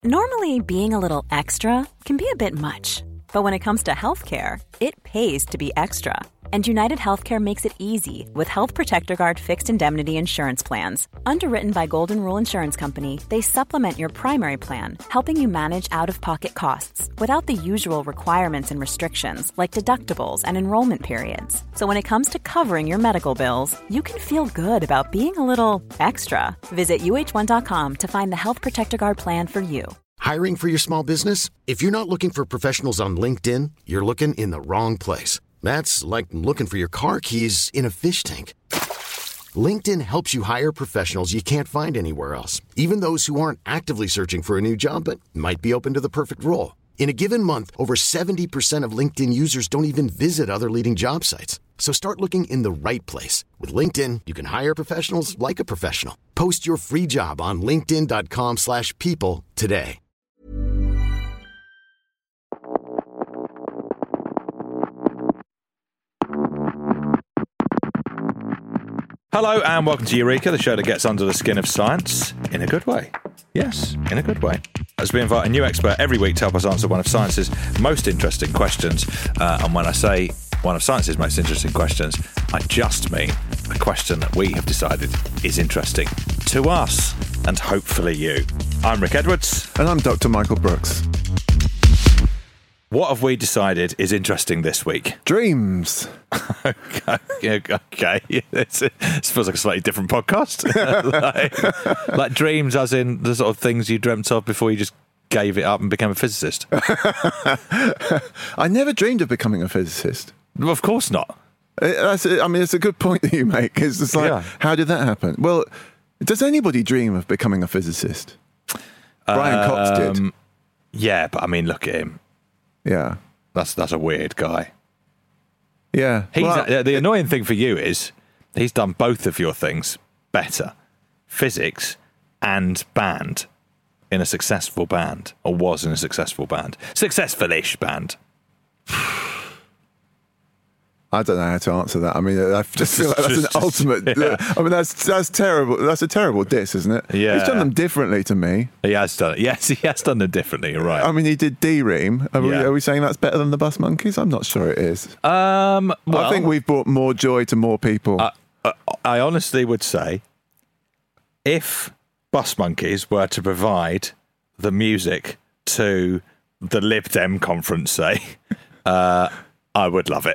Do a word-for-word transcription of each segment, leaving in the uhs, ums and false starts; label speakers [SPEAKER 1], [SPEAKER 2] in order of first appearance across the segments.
[SPEAKER 1] Normally, being a little extra can be a bit much, but when it comes to healthcare, it pays to be extra. And United Healthcare makes it easy with Health Protector Guard fixed indemnity insurance plans. Underwritten by Golden Rule Insurance Company, they supplement your primary plan, helping you manage out-of-pocket costs without the usual requirements and restrictions like deductibles and enrollment periods. So when it comes to covering your medical bills, you can feel good about being a little extra. Visit U H one dot com to find the Health Protector Guard plan for you.
[SPEAKER 2] Hiring for your small business? If you're not looking for professionals on LinkedIn, you're looking in the wrong place. That's like looking for your car keys in a fish tank. LinkedIn helps you hire professionals you can't find anywhere else, even those who aren't actively searching for a new job but might be open to the perfect role. In a given month, over seventy percent of LinkedIn users don't even visit other leading job sites. So start looking in the right place. With LinkedIn, you can hire professionals like a professional. Post your free job on linkedin dot com slash people today.
[SPEAKER 3] Hello and welcome to Eureka, the show that gets under the skin of science in a good way. Yes, in a good way. As we invite a new expert every week to help us answer one of science's most interesting questions. Uh, and when I say one of science's most interesting questions, I just mean a question that we have decided is interesting to us and hopefully you. I'm Rick Edwards.
[SPEAKER 4] And I'm Doctor Michael Brooks.
[SPEAKER 3] What have we decided is interesting this week?
[SPEAKER 4] Dreams.
[SPEAKER 3] okay, okay. It's, it feels like a slightly different podcast. like, like dreams, as in the sort of things you dreamt of before you just gave it up and became a physicist.
[SPEAKER 4] I never dreamed of becoming a physicist.
[SPEAKER 3] Well, of course not.
[SPEAKER 4] It, that's, I mean, it's a good point that you make. It's just like, yeah. How did that happen? Well, does anybody dream of becoming a physicist? Brian um, Cox did.
[SPEAKER 3] Yeah, but I mean, look at him.
[SPEAKER 4] Yeah,
[SPEAKER 3] that's that's a weird guy.
[SPEAKER 4] Yeah,
[SPEAKER 3] he's
[SPEAKER 4] well,
[SPEAKER 3] the annoying thing for you is he's done both of your things better, physics and band, in a successful band, or was in a successful band, successful-ish band.
[SPEAKER 4] I don't know how to answer that. I mean, I just feel like that's an ultimate. Yeah. I mean, that's that's terrible. That's a terrible diss, isn't it?
[SPEAKER 3] Yeah.
[SPEAKER 4] He's done them differently to me.
[SPEAKER 3] He has done it. Yes, he has done them differently. You're right.
[SPEAKER 4] I mean, he did D-Ream. Are, yeah. we, are we saying that's better than the Bus Monkeys? I'm not sure it is.
[SPEAKER 3] Um, well,
[SPEAKER 4] I think we've brought more joy to more people.
[SPEAKER 3] I, I, I honestly would say, if Bus Monkeys were to provide the music to the Lib Dem conference, say. Uh, I would love it.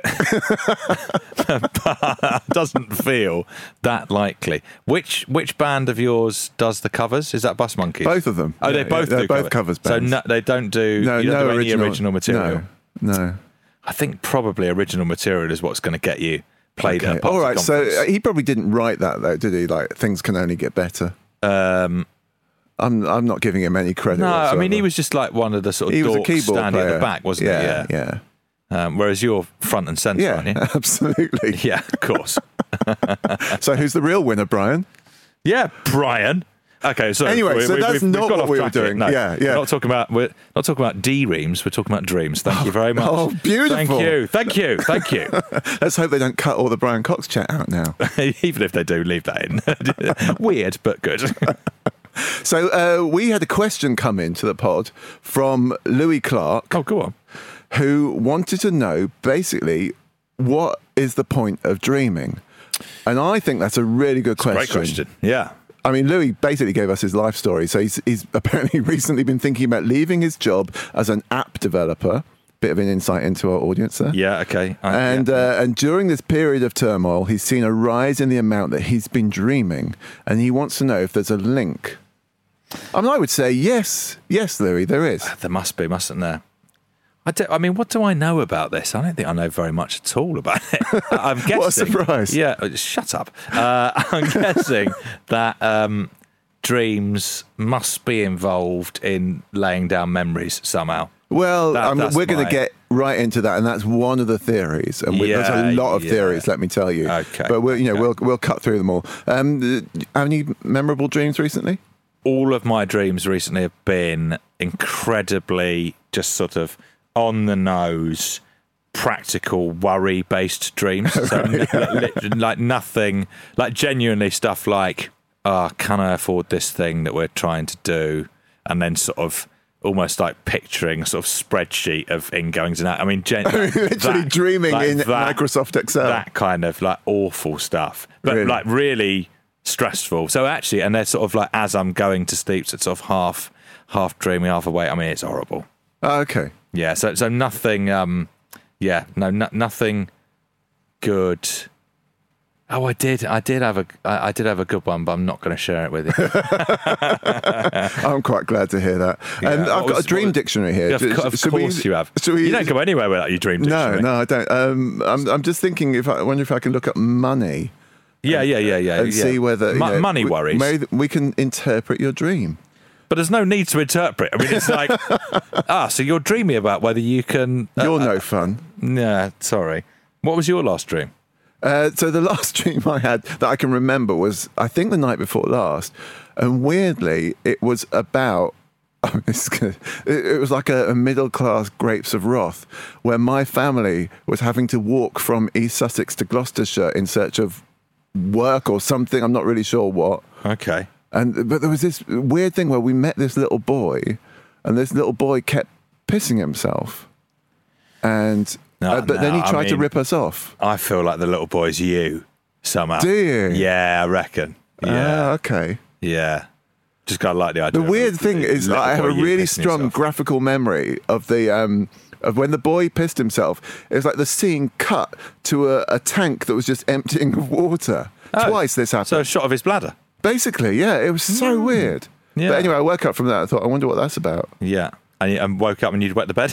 [SPEAKER 3] But it doesn't feel that likely. Which which band of yours does the covers? Is that Bus Monkeys?
[SPEAKER 4] Both of them.
[SPEAKER 3] Oh,
[SPEAKER 4] yeah,
[SPEAKER 3] they both
[SPEAKER 4] yeah,
[SPEAKER 3] do
[SPEAKER 4] both covers.
[SPEAKER 3] So
[SPEAKER 4] bands.
[SPEAKER 3] no, they don't do,
[SPEAKER 4] no,
[SPEAKER 3] you don't
[SPEAKER 4] no
[SPEAKER 3] do
[SPEAKER 4] original,
[SPEAKER 3] any original material?
[SPEAKER 4] No, no.
[SPEAKER 3] I think probably original material is what's going to get you played
[SPEAKER 4] okay.
[SPEAKER 3] at a
[SPEAKER 4] All right,
[SPEAKER 3] conference.
[SPEAKER 4] so he probably didn't write that, though, did he? Like, things can only get better.
[SPEAKER 3] Um...
[SPEAKER 4] I'm I'm not giving him any credit.
[SPEAKER 3] No,
[SPEAKER 4] whatsoever.
[SPEAKER 3] I mean, he was just like one of the sort of
[SPEAKER 4] he
[SPEAKER 3] dorks standing
[SPEAKER 4] player.
[SPEAKER 3] at the back, wasn't
[SPEAKER 4] yeah,
[SPEAKER 3] he?
[SPEAKER 4] Yeah, yeah.
[SPEAKER 3] Um, whereas you're front and centre,
[SPEAKER 4] yeah,
[SPEAKER 3] aren't you?
[SPEAKER 4] Absolutely.
[SPEAKER 3] Yeah, of course.
[SPEAKER 4] So who's the real winner, Brian?
[SPEAKER 3] Yeah, Brian. Okay, so
[SPEAKER 4] anyway,
[SPEAKER 3] we,
[SPEAKER 4] so
[SPEAKER 3] we,
[SPEAKER 4] that's
[SPEAKER 3] we've,
[SPEAKER 4] not
[SPEAKER 3] we've
[SPEAKER 4] what we were doing.
[SPEAKER 3] No,
[SPEAKER 4] yeah, yeah.
[SPEAKER 3] We're not talking about we're not talking about D-reams. We're talking about dreams. Thank you very much.
[SPEAKER 4] Oh, beautiful!
[SPEAKER 3] Thank you, thank you, thank you.
[SPEAKER 4] Let's hope they don't cut all the Brian Cox chat out now.
[SPEAKER 3] Even if they do, leave that in. Weird, but good.
[SPEAKER 4] So uh, we had a question come into the pod from Louis Clark.
[SPEAKER 3] Oh, go on.
[SPEAKER 4] Who wanted to know, basically, what is the point of dreaming? And I think that's a really good
[SPEAKER 3] It's
[SPEAKER 4] question.
[SPEAKER 3] A great question, yeah.
[SPEAKER 4] I mean, Louis basically gave us his life story. So he's, he's apparently recently been thinking about leaving his job as an app developer. Bit of an insight into our audience there.
[SPEAKER 3] Yeah, okay. I,
[SPEAKER 4] and
[SPEAKER 3] yeah.
[SPEAKER 4] Uh, and during this period of turmoil, he's seen a rise in the amount that he's been dreaming. And he wants to know if there's a link. I mean, I would say yes. Yes, Louis, there is.
[SPEAKER 3] There must be, mustn't there? I, do, I mean, what do I know about this? I don't think I know very much at all about it. I'm guessing.
[SPEAKER 4] What a surprise.
[SPEAKER 3] Yeah, shut up. Uh, I'm guessing that um, dreams must be involved in laying down memories somehow.
[SPEAKER 4] Well,
[SPEAKER 3] that,
[SPEAKER 4] I mean, we're going
[SPEAKER 3] my...
[SPEAKER 4] to get right into that, and that's one of the theories. And we,
[SPEAKER 3] yeah,
[SPEAKER 4] there's a lot of
[SPEAKER 3] yeah.
[SPEAKER 4] theories, let me tell you.
[SPEAKER 3] Okay.
[SPEAKER 4] But we'll, you know,
[SPEAKER 3] okay.
[SPEAKER 4] we'll we'll cut through them all. Um, have any memorable dreams recently?
[SPEAKER 3] All of my dreams recently have been incredibly just sort of on the nose, practical, worry-based dreams. So
[SPEAKER 4] right, yeah.
[SPEAKER 3] li- li- like nothing, like genuinely stuff like, oh, can I afford this thing that we're trying to do? And then sort of almost like picturing a sort of spreadsheet of ingoings and out. I mean, gen-
[SPEAKER 4] literally
[SPEAKER 3] that,
[SPEAKER 4] dreaming
[SPEAKER 3] like
[SPEAKER 4] in
[SPEAKER 3] that,
[SPEAKER 4] Microsoft Excel.
[SPEAKER 3] That kind of like awful stuff, but
[SPEAKER 4] Really?
[SPEAKER 3] like really stressful. So actually, and they're sort of like as I'm going to sleep, so it's sort of half, half dreaming, half awake. I mean, it's horrible.
[SPEAKER 4] Oh, okay.
[SPEAKER 3] Yeah. So so nothing. Um, yeah. No. no nothing good. Oh, I did. I did have a. I I did have a good one, but I'm not going to share it with you.
[SPEAKER 4] I'm quite glad to hear that.
[SPEAKER 3] Yeah,
[SPEAKER 4] and I've
[SPEAKER 3] what
[SPEAKER 4] got
[SPEAKER 3] was-
[SPEAKER 4] a dream
[SPEAKER 3] what-
[SPEAKER 4] dictionary here.
[SPEAKER 3] Yeah, of,
[SPEAKER 4] Should-
[SPEAKER 3] co- of
[SPEAKER 4] should
[SPEAKER 3] course
[SPEAKER 4] we-
[SPEAKER 3] you have.
[SPEAKER 4] should we-
[SPEAKER 3] You don't go anywhere without your dream
[SPEAKER 4] No,
[SPEAKER 3] dictionary.
[SPEAKER 4] no, I don't. Um, I'm, I'm just thinking if I, I wonder if I can look up money
[SPEAKER 3] Yeah, yeah, yeah, yeah.
[SPEAKER 4] and
[SPEAKER 3] yeah.
[SPEAKER 4] see whether you
[SPEAKER 3] Mo-
[SPEAKER 4] know,
[SPEAKER 3] money
[SPEAKER 4] we,
[SPEAKER 3] worries.
[SPEAKER 4] maybe we can interpret your dream.
[SPEAKER 3] But there's no need to interpret. I mean, it's like, ah, so you're dreaming about whether you can. Uh,
[SPEAKER 4] You're no fun.
[SPEAKER 3] Nah, sorry. What was your last dream?
[SPEAKER 4] Uh, so the last dream I had that I can remember was, I think, the night before last, and weirdly, it was about. Oh, this is gonna, it, it was like a, a middle-class Grapes of Wrath, where my family was having to walk from East Sussex to Gloucestershire in search of work or something. I'm not really sure what.
[SPEAKER 3] Okay.
[SPEAKER 4] And but there was this weird thing where we met this little boy, and this little boy kept pissing himself, and
[SPEAKER 3] No,
[SPEAKER 4] uh, but then he
[SPEAKER 3] no, I
[SPEAKER 4] tried to
[SPEAKER 3] mean-
[SPEAKER 4] rip us off.
[SPEAKER 3] I feel like the little boy's you somehow.
[SPEAKER 4] Do you?
[SPEAKER 3] Yeah, I reckon. Yeah,
[SPEAKER 4] Ah, okay.
[SPEAKER 3] yeah. Just gotta like the idea.
[SPEAKER 4] The
[SPEAKER 3] of
[SPEAKER 4] weird
[SPEAKER 3] the
[SPEAKER 4] thing is,
[SPEAKER 3] little
[SPEAKER 4] I have a
[SPEAKER 3] boy you
[SPEAKER 4] really
[SPEAKER 3] pissing
[SPEAKER 4] strong
[SPEAKER 3] yourself.
[SPEAKER 4] graphical memory of the um, of when the boy pissed himself. It was like the scene cut to a, a tank that was just emptying of water.
[SPEAKER 3] Oh,
[SPEAKER 4] Twice this happened.
[SPEAKER 3] So a shot of his bladder.
[SPEAKER 4] Basically, yeah, it was so weird.
[SPEAKER 3] Yeah.
[SPEAKER 4] But anyway, I woke up from that. I thought, I wonder what that's about.
[SPEAKER 3] Yeah. And, you, and woke up and you'd wet the bed.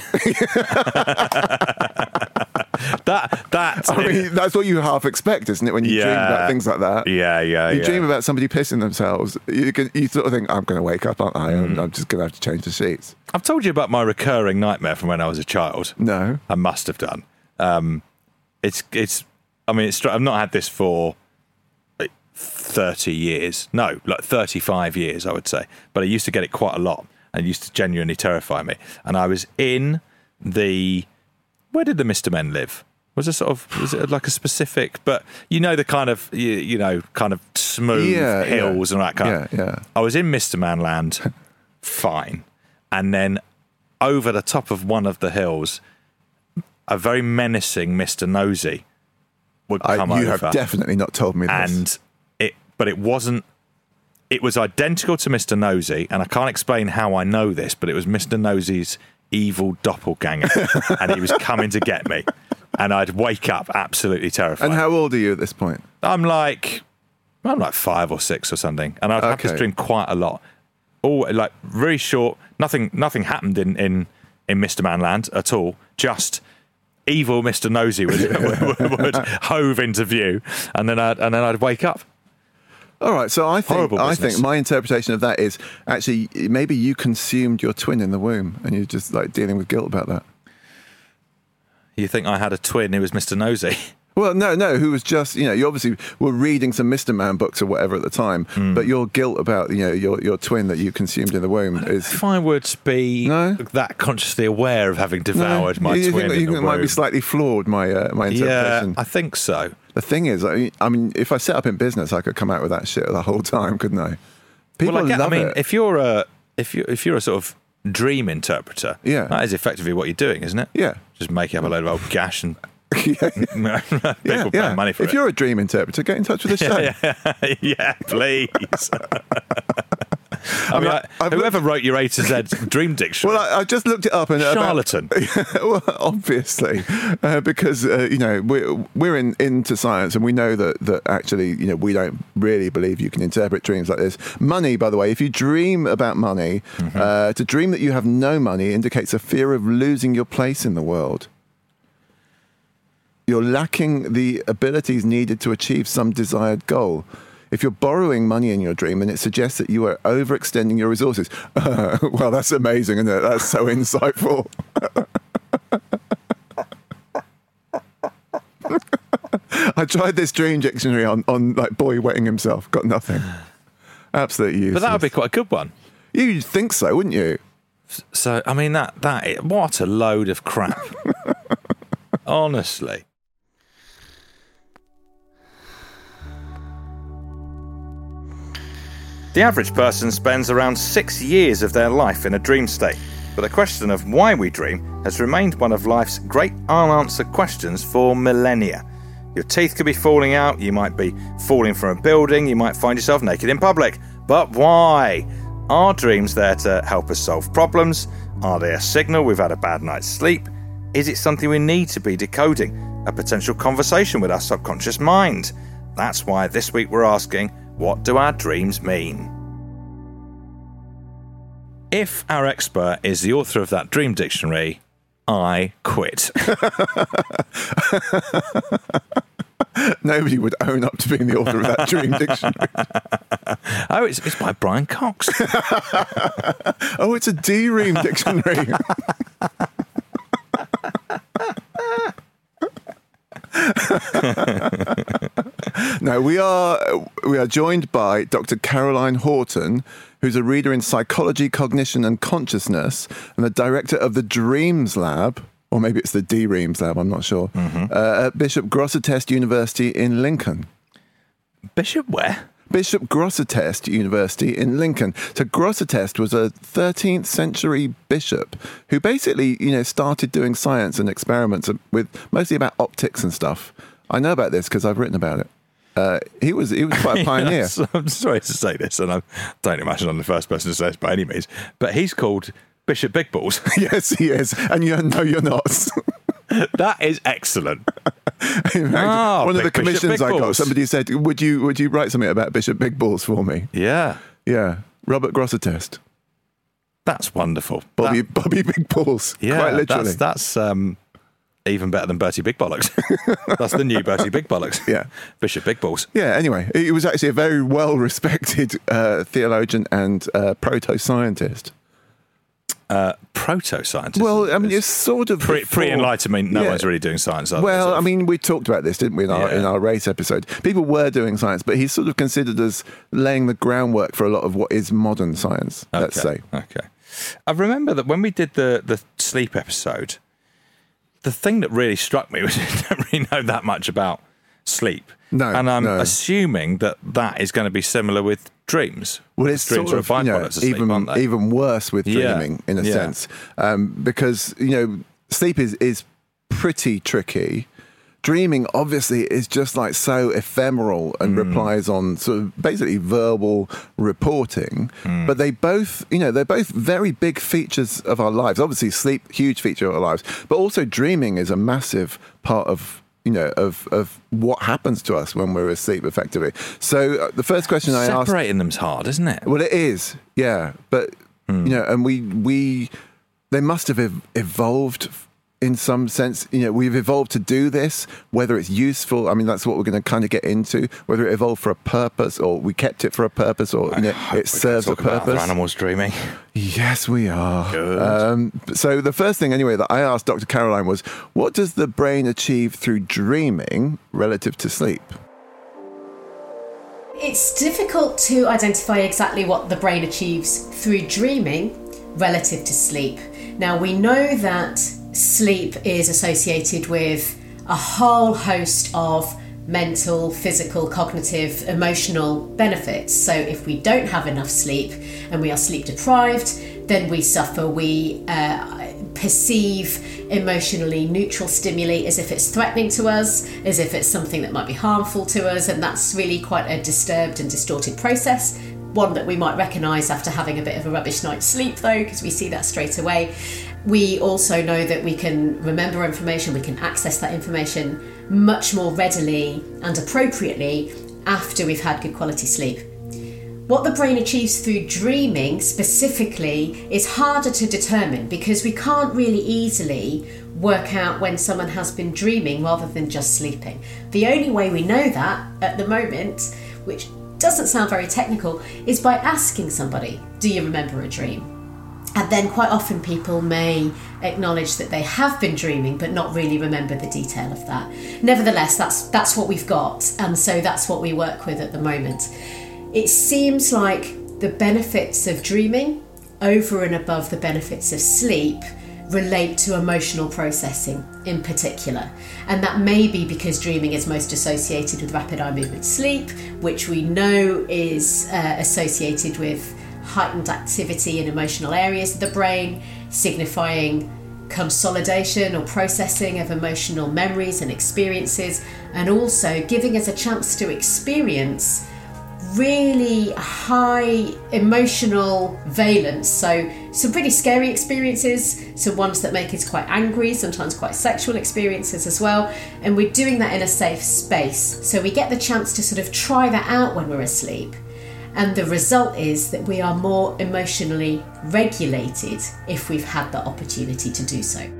[SPEAKER 3] that that.
[SPEAKER 4] I mean, that's what you half expect, isn't it? When you dream
[SPEAKER 3] Yeah.
[SPEAKER 4] about things like that.
[SPEAKER 3] yeah, yeah,
[SPEAKER 4] You
[SPEAKER 3] yeah.
[SPEAKER 4] dream about somebody pissing themselves. You can, you sort of think, I'm going to wake up, aren't I?
[SPEAKER 3] Mm.
[SPEAKER 4] I'm, I'm just going to have to change the sheets.
[SPEAKER 3] I've told you about my recurring nightmare from when I was a child.
[SPEAKER 4] No.
[SPEAKER 3] I must have done. Um, it's it's. I mean, it's. I've not had this for like thirty years. No, like thirty-five years, I would say. But I used to get it quite a lot, and it used to genuinely terrify me. And I was in the. Where did the Mister Men live? Was it sort of was it like a specific? But you know the kind of you, you know kind of smooth
[SPEAKER 4] Yeah,
[SPEAKER 3] hills
[SPEAKER 4] yeah.
[SPEAKER 3] and all that kind.
[SPEAKER 4] Yeah,
[SPEAKER 3] of,
[SPEAKER 4] yeah.
[SPEAKER 3] I was in Mister Man Land, fine, and then over the top of one of the hills, a very menacing Mister Nosy would
[SPEAKER 4] I,
[SPEAKER 3] come
[SPEAKER 4] you
[SPEAKER 3] over.
[SPEAKER 4] have definitely not told me this.
[SPEAKER 3] and it, but it wasn't. It was identical to Mister Nosy, and I can't explain how I know this, but it was Mister Nosy's evil doppelganger, and he was coming to get me, and I'd wake up absolutely terrified.
[SPEAKER 4] And how old are you at this point?
[SPEAKER 3] I'm like, I'm like five or six or something, and I'd have this
[SPEAKER 4] Okay.
[SPEAKER 3] dream quite a lot. All like very short. Nothing, nothing happened in in in Mister Manland at all. Just evil Mister Nosy would, would, would hove into view, and then I'd and then I'd wake up.
[SPEAKER 4] All right, so I think
[SPEAKER 3] Horrible
[SPEAKER 4] I
[SPEAKER 3] business.
[SPEAKER 4] think my interpretation of that is actually maybe you consumed your twin in the womb, and you're just like dealing with guilt about that.
[SPEAKER 3] You think I had a twin who was Mister Nosy?
[SPEAKER 4] Well, no, no, who was just, you know, you obviously were reading some Mister Man books or whatever at the time,
[SPEAKER 3] Hmm.
[SPEAKER 4] but your guilt about, you know, your, your twin that you consumed in the womb is...
[SPEAKER 3] If I would be
[SPEAKER 4] No?
[SPEAKER 3] that consciously aware of having devoured my
[SPEAKER 4] you
[SPEAKER 3] twin
[SPEAKER 4] think,
[SPEAKER 3] in
[SPEAKER 4] you
[SPEAKER 3] the
[SPEAKER 4] think it might be
[SPEAKER 3] womb.
[SPEAKER 4] slightly flawed, my uh, my
[SPEAKER 3] Yeah,
[SPEAKER 4] interpretation.
[SPEAKER 3] I think so.
[SPEAKER 4] The thing is, I mean, I mean, if I set up in business, I could come out with that shit the whole time, couldn't I? People
[SPEAKER 3] well, I, get, I
[SPEAKER 4] love
[SPEAKER 3] mean,
[SPEAKER 4] it.
[SPEAKER 3] if you're a if you if you're a sort of dream interpreter,
[SPEAKER 4] Yeah.
[SPEAKER 3] that is effectively what you're doing, isn't it?
[SPEAKER 4] Yeah.
[SPEAKER 3] Just making up a load of old gash and
[SPEAKER 4] yeah,
[SPEAKER 3] people
[SPEAKER 4] yeah,
[SPEAKER 3] paying
[SPEAKER 4] yeah.
[SPEAKER 3] money for
[SPEAKER 4] if
[SPEAKER 3] it.
[SPEAKER 4] you're a dream interpreter, get in touch with the show.
[SPEAKER 3] yeah, yeah, please. I mean,
[SPEAKER 4] I-
[SPEAKER 3] I-
[SPEAKER 4] I've
[SPEAKER 3] whoever wrote your A to Z dream dictionary,
[SPEAKER 4] Well, I, I just looked it up and about-
[SPEAKER 3] charlatan.
[SPEAKER 4] well, obviously, uh, because uh, you know we're we're in, into science, and we know that that actually, you know, we don't really believe you can interpret dreams like this. Money, by the way, if you dream about money,
[SPEAKER 3] Mm-hmm.
[SPEAKER 4] uh, to dream that you have no money indicates a fear of losing your place in the world. You're lacking the abilities needed to achieve some desired goal. If you're borrowing money in your dream, then it suggests that you are overextending your resources. Uh, well, that's amazing, isn't it? That's so insightful. I tried this dream dictionary on, on like boy wetting himself. Got nothing. Absolutely useless.
[SPEAKER 3] But that would be quite a good one.
[SPEAKER 4] You'd think so, wouldn't you?
[SPEAKER 3] So, I mean, that that what a load of crap. Honestly. The average person spends around six years of their life in a dream state, but the question of why we dream has remained one of life's great unanswered questions for millennia. Your teeth could be falling out, you might be falling from a building, you might find yourself naked in public. But why? Are dreams there to help us solve problems? Are they a signal we've had a bad night's sleep? Is it something we need to be decoding? A potential conversation with our subconscious mind? That's why this week we're asking, what do our dreams mean? If our expert is the author of that dream dictionary, I quit.
[SPEAKER 4] Nobody would own up to being the author of that dream dictionary.
[SPEAKER 3] Oh, it's, it's by Brian Cox.
[SPEAKER 4] Oh, it's a D-ream dictionary. No, we are we are joined by Doctor Caroline Horton, who's a reader in psychology, cognition and consciousness, and the director of the Dreams Lab, or maybe it's the D-Reams Lab, I'm not sure, mm-hmm. uh, at Bishop Grosseteste University in Lincoln.
[SPEAKER 3] Bishop where?
[SPEAKER 4] Bishop Grosseteste University in Lincoln. So Grosseteste was a thirteenth century bishop who basically, you know, started doing science and experiments with mostly about optics and stuff. I know about this because I've written about it. Uh, he was he was quite a pioneer.
[SPEAKER 3] Yes, I'm sorry to say this, and I don't imagine I'm the first person to say this by any means, but he's called Bishop Big Balls.
[SPEAKER 4] Yes, he is, and you no, you're not.
[SPEAKER 3] That is excellent.
[SPEAKER 4] In fact,
[SPEAKER 3] oh,
[SPEAKER 4] one of the
[SPEAKER 3] Big Bishop
[SPEAKER 4] commissions
[SPEAKER 3] Big
[SPEAKER 4] I got,
[SPEAKER 3] Balls.
[SPEAKER 4] somebody said, "Would you would you write something about Bishop Big Balls for me?"
[SPEAKER 3] Yeah,
[SPEAKER 4] yeah. Robert Grosseteste.
[SPEAKER 3] That's wonderful.
[SPEAKER 4] Bobby
[SPEAKER 3] that,
[SPEAKER 4] Bobby Big Balls.
[SPEAKER 3] Yeah,
[SPEAKER 4] quite literally.
[SPEAKER 3] That's, that's um, even better than Bertie Big Bollocks. That's the new Bertie Big Bollocks.
[SPEAKER 4] Yeah,
[SPEAKER 3] Bishop Big Balls.
[SPEAKER 4] Yeah. Anyway, he was actually a very well respected uh, theologian and uh, proto-scientist.
[SPEAKER 3] Uh, proto-scientist.
[SPEAKER 4] Well, I mean, it's sort of
[SPEAKER 3] Pre- pre-Enlightenment. No
[SPEAKER 4] yeah.
[SPEAKER 3] one's really doing science. Are
[SPEAKER 4] Well,
[SPEAKER 3] sort of?
[SPEAKER 4] I mean, we talked about this, didn't we, in our,
[SPEAKER 3] Yeah.
[SPEAKER 4] in our race episode? People were doing science, but he's sort of considered as laying the groundwork for a lot of what is modern science,
[SPEAKER 3] okay.
[SPEAKER 4] let's say.
[SPEAKER 3] Okay. I remember that when we did the, the sleep episode, the thing that really struck me was we don't really know that much about sleep.
[SPEAKER 4] No,
[SPEAKER 3] And I'm
[SPEAKER 4] no.
[SPEAKER 3] assuming that that is going to be similar with dreams.
[SPEAKER 4] Well, it's
[SPEAKER 3] dreams
[SPEAKER 4] sort of,
[SPEAKER 3] are a
[SPEAKER 4] you know,
[SPEAKER 3] byproduct of sleep,
[SPEAKER 4] even,
[SPEAKER 3] aren't they?
[SPEAKER 4] even worse with
[SPEAKER 3] Yeah.
[SPEAKER 4] dreaming, in a
[SPEAKER 3] Yeah.
[SPEAKER 4] sense, um, because, you know, sleep is, is pretty tricky. Dreaming, obviously, is just like so ephemeral and
[SPEAKER 3] Mm.
[SPEAKER 4] relies on sort of basically verbal reporting.
[SPEAKER 3] Mm.
[SPEAKER 4] But they both, you know, they're both very big features of our lives. Obviously, sleep, huge feature of our lives, but also dreaming is a massive part of, you know, of, of what happens to us when we're asleep, effectively. So uh, the first question I asked...
[SPEAKER 3] Separating them's hard, isn't it?
[SPEAKER 4] Well, it is, yeah. But,
[SPEAKER 3] Hmm.
[SPEAKER 4] you know, and we, we, they must have ev- evolved in some sense. You know, we've evolved to do this, whether it's useful. I mean, that's what we're going to kind of get into, whether it evolved for a purpose or we kept it for a purpose or, you know, it serves a
[SPEAKER 3] Talk about other
[SPEAKER 4] purpose.
[SPEAKER 3] animals dreaming.
[SPEAKER 4] Yes, we are.
[SPEAKER 3] Good.
[SPEAKER 4] Um, so the first thing, anyway, that I asked Doctor Caroline was, what does the brain achieve through dreaming relative to sleep?
[SPEAKER 5] It's difficult to identify exactly what the brain achieves through dreaming relative to sleep. Now, we know that sleep is associated with a whole host of mental, physical, cognitive, emotional benefits. So if we don't have enough sleep and we are sleep deprived, then we suffer. We uh, perceive emotionally neutral stimuli as if it's threatening to us, as if it's something that might be harmful to us, and that's really quite a disturbed and distorted process. One that we might recognise after having a bit of a rubbish night's sleep, though, because we see that straight away. We also know that we can remember information, we can access that information much more readily and appropriately after we've had good quality sleep. What the brain achieves through dreaming specifically is harder to determine because we can't really easily work out when someone has been dreaming rather than just sleeping. The only way we know that at the moment, which doesn't sound very technical, is by asking somebody, do you remember a dream? And then quite often people may acknowledge that they have been dreaming but not really remember the detail of that. Nevertheless, that's that's what we've got, and so that's what we work with at the moment. It seems like the benefits of dreaming over and above the benefits of sleep relate to emotional processing in particular. And that may be because dreaming is most associated with rapid eye movement sleep, which we know is uh, associated with heightened activity in emotional areas of the brain, signifying consolidation or processing of emotional memories and experiences, and also giving us a chance to experience really high emotional valence. So some pretty scary experiences, some ones that make us quite angry, sometimes quite sexual experiences as well. And we're doing that in a safe space. So we get the chance to sort of try that out when we're asleep. And the result is that we are more emotionally regulated if we've had the opportunity to do so.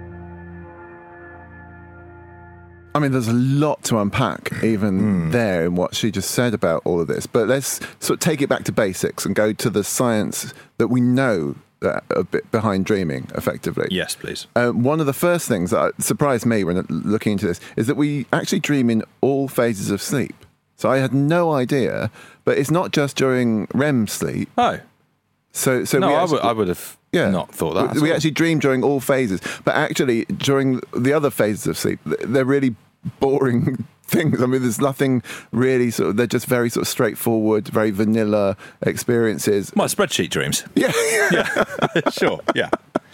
[SPEAKER 4] I mean, there's a lot to unpack even mm. there in what she just said about all of this. But let's sort of take it back to basics and go to the science that we know that a bit behind dreaming, effectively.
[SPEAKER 3] Yes, please.
[SPEAKER 4] Uh, one of the first things that surprised me when looking into this is that we actually dream in all phases of sleep. So I had no idea, but it's not just during R E M sleep.
[SPEAKER 3] Oh.
[SPEAKER 4] So, so
[SPEAKER 3] no,
[SPEAKER 4] we
[SPEAKER 3] actually,
[SPEAKER 4] actually,
[SPEAKER 3] I, would, I would have yeah, not thought that.
[SPEAKER 4] We, we actually dream during all phases, but actually during the other phases of sleep, they're really boring things. I mean, there's nothing really sort of, they're just very sort of straightforward, very vanilla experiences.
[SPEAKER 3] My spreadsheet dreams.
[SPEAKER 4] Yeah.
[SPEAKER 3] yeah. Sure, yeah.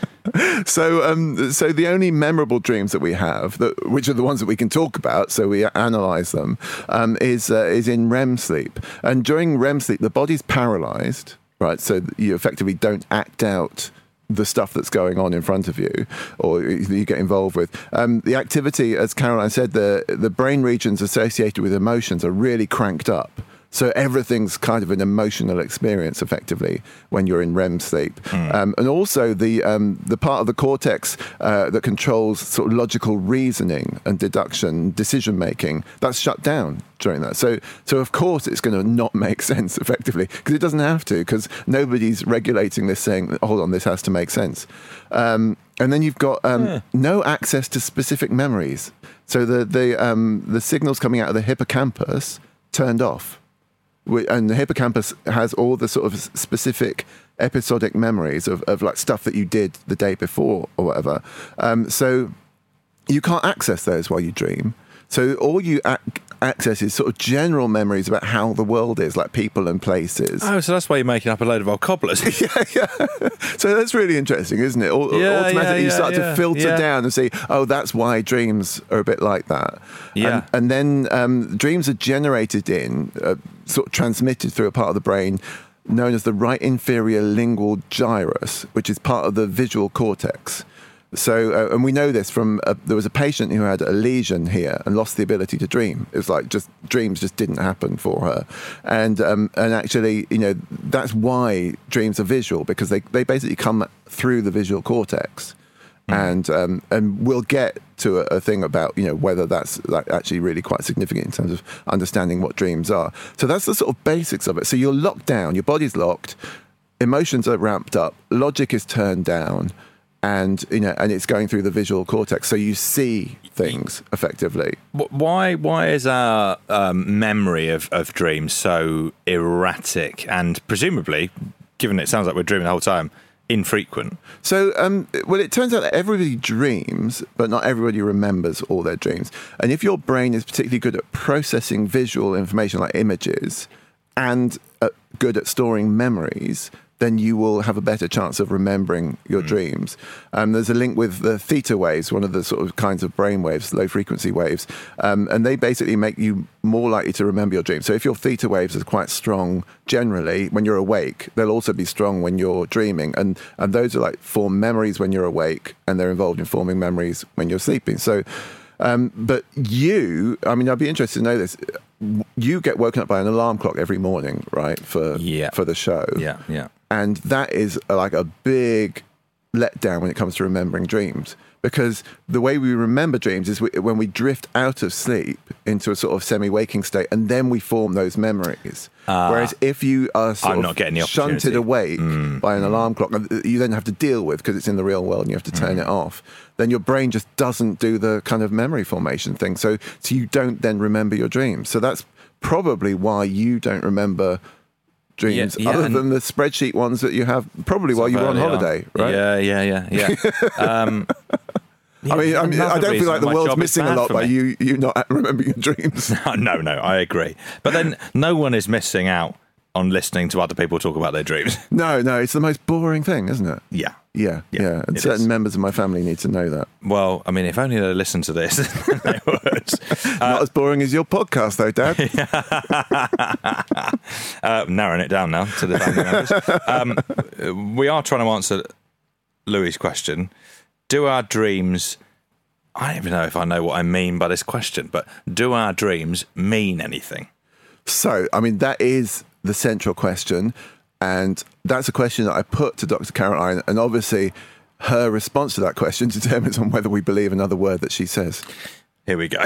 [SPEAKER 4] So, um, so the only memorable dreams that we have, that, which are the ones that we can talk about, so we analyse them, um, is uh, is in R E M sleep. And during R E M sleep, the body's paralysed, right? So you effectively don't act out the stuff that's going on in front of you, or you get involved with. Um, the activity, as Caroline said, the the brain regions associated with emotions are really cranked up. So everything's kind of an emotional experience, effectively, when you're in R E M sleep. Mm. Um, and also the um, the part of the cortex uh, that controls sort of logical reasoning and deduction, decision making, that's shut down during that. So, so of course, it's going to not make sense, effectively, because it doesn't have to, because nobody's regulating this, saying, hold on, this has to make sense. Um, and then you've got um, yeah. no access to specific memories. So the the um, the signals coming out of the hippocampus turned off. And the hippocampus has all the sort of specific episodic memories of, of like stuff that you did the day before or whatever. Um, so you can't access those while you dream. So all you ac- access is sort of general memories about how the world is, like people and places.
[SPEAKER 3] Oh, so that's why you're making up a load of old cobblers.
[SPEAKER 4] yeah, yeah. So that's really interesting, isn't it? O-
[SPEAKER 3] yeah,
[SPEAKER 4] automatically
[SPEAKER 3] yeah,
[SPEAKER 4] you start
[SPEAKER 3] yeah,
[SPEAKER 4] to filter
[SPEAKER 3] yeah.
[SPEAKER 4] down and see, oh, that's why dreams are a bit like that.
[SPEAKER 3] Yeah.
[SPEAKER 4] And, and then um, dreams are generated in, uh, sort of transmitted through a part of the brain known as the right inferior lingual gyrus, which is part of the visual cortex. So, uh, and we know this from, uh, there was a patient who had a lesion here and lost the ability to dream. It was like just, dreams just didn't happen for her. And um, and actually, you know, that's why dreams are visual, because they, they basically come through the visual cortex. Mm. And um, and we'll get to a, a thing about, you know, whether that's like actually really quite significant in terms of understanding what dreams are. So that's the sort of basics of it. So you're locked down, your body's locked, emotions are ramped up, logic is turned down, and you know, and it's going through the visual cortex, so you see things effectively.
[SPEAKER 3] Why? Why is our um, memory of, of dreams so erratic and presumably, given it sounds like we're dreaming the whole time, infrequent?
[SPEAKER 4] So, um, well, it turns out that everybody dreams, but not everybody remembers all their dreams. And if your brain is particularly good at processing visual information like images, and uh, good at storing memories, then you will have a better chance of remembering your mm. dreams. Um, there's a link with the theta waves, one of the sort of kinds of brain waves, low frequency waves, um, and they basically make you more likely to remember your dreams. So if your theta waves are quite strong generally when you're awake, they'll also be strong when you're dreaming. And, and those are like form memories when you're awake, and they're involved in forming memories when you're sleeping. So, um, but you, I mean, I'd be interested to know this. You get woken up by an alarm clock every morning, right? For
[SPEAKER 3] yeah.
[SPEAKER 4] for the show.
[SPEAKER 3] Yeah, yeah.
[SPEAKER 4] And that is like a big letdown when it comes to remembering dreams. Because the way we remember dreams is we, when we drift out of sleep into a sort of semi-waking state, and then we form those memories. Uh, Whereas if you are sort
[SPEAKER 3] I'm
[SPEAKER 4] of
[SPEAKER 3] not getting the
[SPEAKER 4] shunted awake
[SPEAKER 3] mm,
[SPEAKER 4] by an
[SPEAKER 3] mm.
[SPEAKER 4] alarm clock, you then have to deal with, because it's in the real world and you have to turn mm. it off, then your brain just doesn't do the kind of memory formation thing. So, so you don't then remember your dreams. So that's probably why you don't remember dreams,
[SPEAKER 3] Yeah, yeah,
[SPEAKER 4] other
[SPEAKER 3] and-
[SPEAKER 4] than the spreadsheet ones that you have probably while you were on
[SPEAKER 3] Early
[SPEAKER 4] holiday, right?
[SPEAKER 3] Yeah, yeah, yeah, yeah. um, yeah,
[SPEAKER 4] I mean, I, mean, I
[SPEAKER 3] another
[SPEAKER 4] don't feel
[SPEAKER 3] reason
[SPEAKER 4] like the
[SPEAKER 3] my
[SPEAKER 4] world's
[SPEAKER 3] job is
[SPEAKER 4] missing a
[SPEAKER 3] bad
[SPEAKER 4] lot
[SPEAKER 3] for
[SPEAKER 4] by
[SPEAKER 3] me.
[SPEAKER 4] you you not remembering your dreams.
[SPEAKER 3] No, no, I agree. But then no one is missing out on listening to other people talk about their dreams.
[SPEAKER 4] No, no, it's the most boring thing, isn't it?
[SPEAKER 3] Yeah.
[SPEAKER 4] Yeah,
[SPEAKER 3] Yeah,
[SPEAKER 4] yeah. And
[SPEAKER 3] it
[SPEAKER 4] certain
[SPEAKER 3] is.
[SPEAKER 4] members of my family need to know that.
[SPEAKER 3] Well, I mean, if only they listened to this, then they would.
[SPEAKER 4] Not as boring as your podcast, though, Dad.
[SPEAKER 3] Uh, narrowing it down now to the family members. Um, we are trying to answer Louis' question. Do our dreams... I don't even know if I know what I mean by this question, but do our dreams mean anything?
[SPEAKER 4] So, I mean, that is the central question. And that's a question that I put to Doctor Caroline. And obviously, her response to that question determines on whether we believe another word that she says.
[SPEAKER 3] Here we go.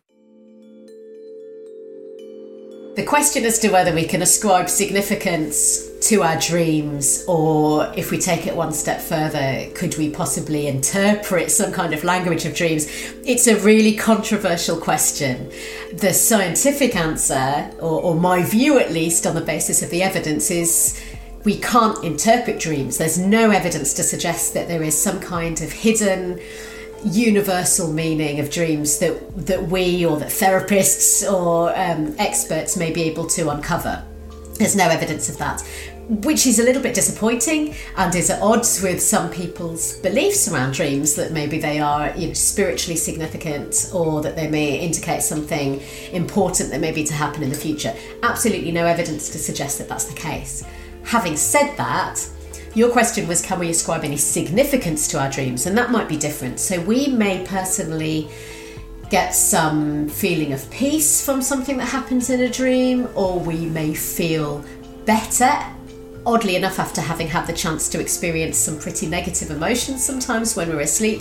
[SPEAKER 5] The question as to whether we can ascribe significance to our dreams, or if we take it one step further, could we possibly interpret some kind of language of dreams? It's a really controversial question. The scientific answer, or, or my view at least on the basis of the evidence, is we can't interpret dreams. There's no evidence to suggest that there is some kind of hidden universal meaning of dreams that that we or that therapists or um, experts may be able to uncover. There's no evidence of that, which is a little bit disappointing and is at odds with some people's beliefs around dreams, that maybe they are, you know, spiritually significant, or that they may indicate something important that may be to happen in the future. Absolutely no evidence to suggest that that's the case. Having said that, your question was, can we ascribe any significance to our dreams? And that might be different. So we may personally get some feeling of peace from something that happens in a dream, or we may feel better, oddly enough, after having had the chance to experience some pretty negative emotions sometimes when we're asleep,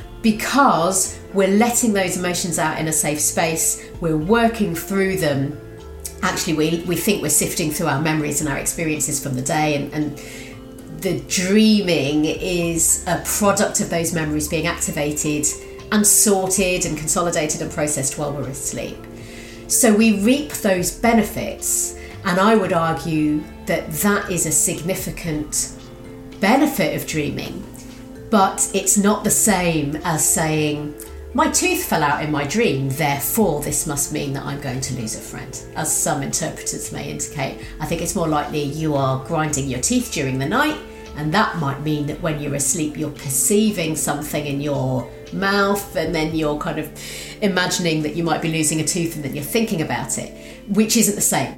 [SPEAKER 5] because we're letting those emotions out in a safe space, we're working through them. Actually, we, we think we're sifting through our memories and our experiences from the day, and, and the dreaming is a product of those memories being activated and sorted and consolidated and processed while we're asleep. So we reap those benefits, and I would argue that that is a significant benefit of dreaming, but it's not the same as saying, my tooth fell out in my dream, therefore this must mean that I'm going to lose a friend, as some interpreters may indicate. I think it's more likely you are grinding your teeth during the night, and that might mean that when you're asleep you're perceiving something in your mouth, and then you're kind of imagining that you might be losing a tooth, and then you're thinking about it, which isn't the same.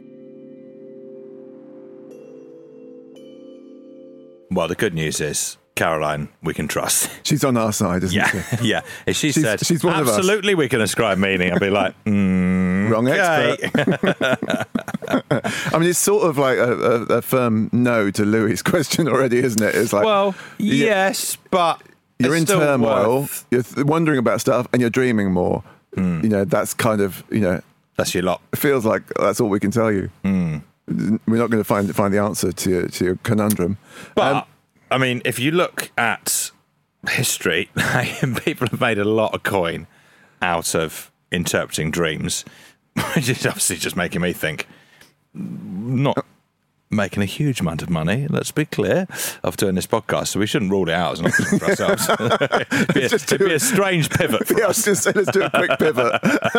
[SPEAKER 3] Well, the good news is, Caroline, we can trust.
[SPEAKER 4] She's on our side, isn't
[SPEAKER 3] Yeah,
[SPEAKER 4] she?
[SPEAKER 3] yeah. If she
[SPEAKER 4] She's-
[SPEAKER 3] said,
[SPEAKER 4] she's one of us.
[SPEAKER 3] absolutely we can ascribe meaning, I'd be like, mm,
[SPEAKER 4] Wrong
[SPEAKER 3] okay.
[SPEAKER 4] expert. I mean, it's sort of like a, a, a firm no to Louis' question already, isn't it? It's like,
[SPEAKER 3] Well,
[SPEAKER 4] you-
[SPEAKER 3] yes, but
[SPEAKER 4] you're
[SPEAKER 3] it's
[SPEAKER 4] in
[SPEAKER 3] still
[SPEAKER 4] turmoil,
[SPEAKER 3] worth-
[SPEAKER 4] you're th- wondering about stuff, and you're dreaming more.
[SPEAKER 3] Hmm.
[SPEAKER 4] You know, that's kind of, you know,
[SPEAKER 3] That's your lot.
[SPEAKER 4] it feels like that's all we can tell you.
[SPEAKER 3] Hmm.
[SPEAKER 4] We're not going to find find the answer to your, to your conundrum.
[SPEAKER 3] But,
[SPEAKER 4] Um,
[SPEAKER 3] I mean, if you look at history, people have made a lot of coin out of interpreting dreams, which is obviously just making me think, not making a huge amount of money, let's be clear, of doing this podcast, so we shouldn't rule it out as an option for ourselves. it'd, be a,
[SPEAKER 4] Just
[SPEAKER 3] it'd
[SPEAKER 4] do
[SPEAKER 3] be a
[SPEAKER 4] it.
[SPEAKER 3] strange pivot for
[SPEAKER 4] yeah, I was
[SPEAKER 3] us.
[SPEAKER 4] going to say, let's do a quick pivot.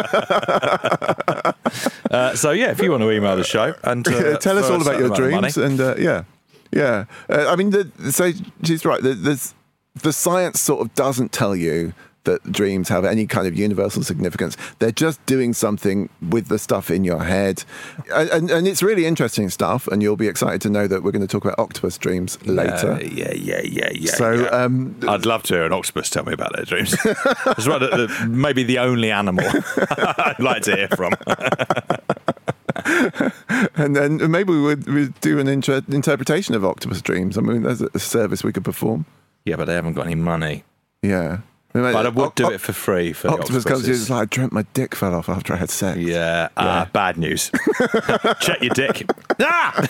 [SPEAKER 3] Uh, so, yeah, if you want to email the show and uh,
[SPEAKER 4] Tell us
[SPEAKER 3] for a
[SPEAKER 4] all about
[SPEAKER 3] certain
[SPEAKER 4] your
[SPEAKER 3] amount of
[SPEAKER 4] dreams,
[SPEAKER 3] money-
[SPEAKER 4] and uh, yeah, yeah. Uh, I mean, the, so she's right. The, there's, the science sort of doesn't tell you that dreams have any kind of universal significance. They're just doing something with the stuff in your head, and, and, and it's really interesting stuff. And you'll be excited to know that we're going to talk about octopus dreams later.
[SPEAKER 3] Uh, yeah, yeah, yeah, yeah.
[SPEAKER 4] So,
[SPEAKER 3] yeah.
[SPEAKER 4] um,
[SPEAKER 3] I'd love to hear an octopus tell me about their dreams. It's right, the, the, maybe the only animal I'd like to hear from.
[SPEAKER 4] And then maybe we would we'd do an inter- interpretation of octopus dreams. I mean, there's a service we could perform.
[SPEAKER 3] Yeah, but they haven't got any money.
[SPEAKER 4] Yeah.
[SPEAKER 3] But I would
[SPEAKER 4] Oc-
[SPEAKER 3] do
[SPEAKER 4] oc-
[SPEAKER 3] it for free for the
[SPEAKER 4] Octopus comes in,
[SPEAKER 3] octopuses.
[SPEAKER 4] it's like, I dreamt my dick fell off after I had sex.
[SPEAKER 3] Yeah, uh, bad news. Check your dick. Ah!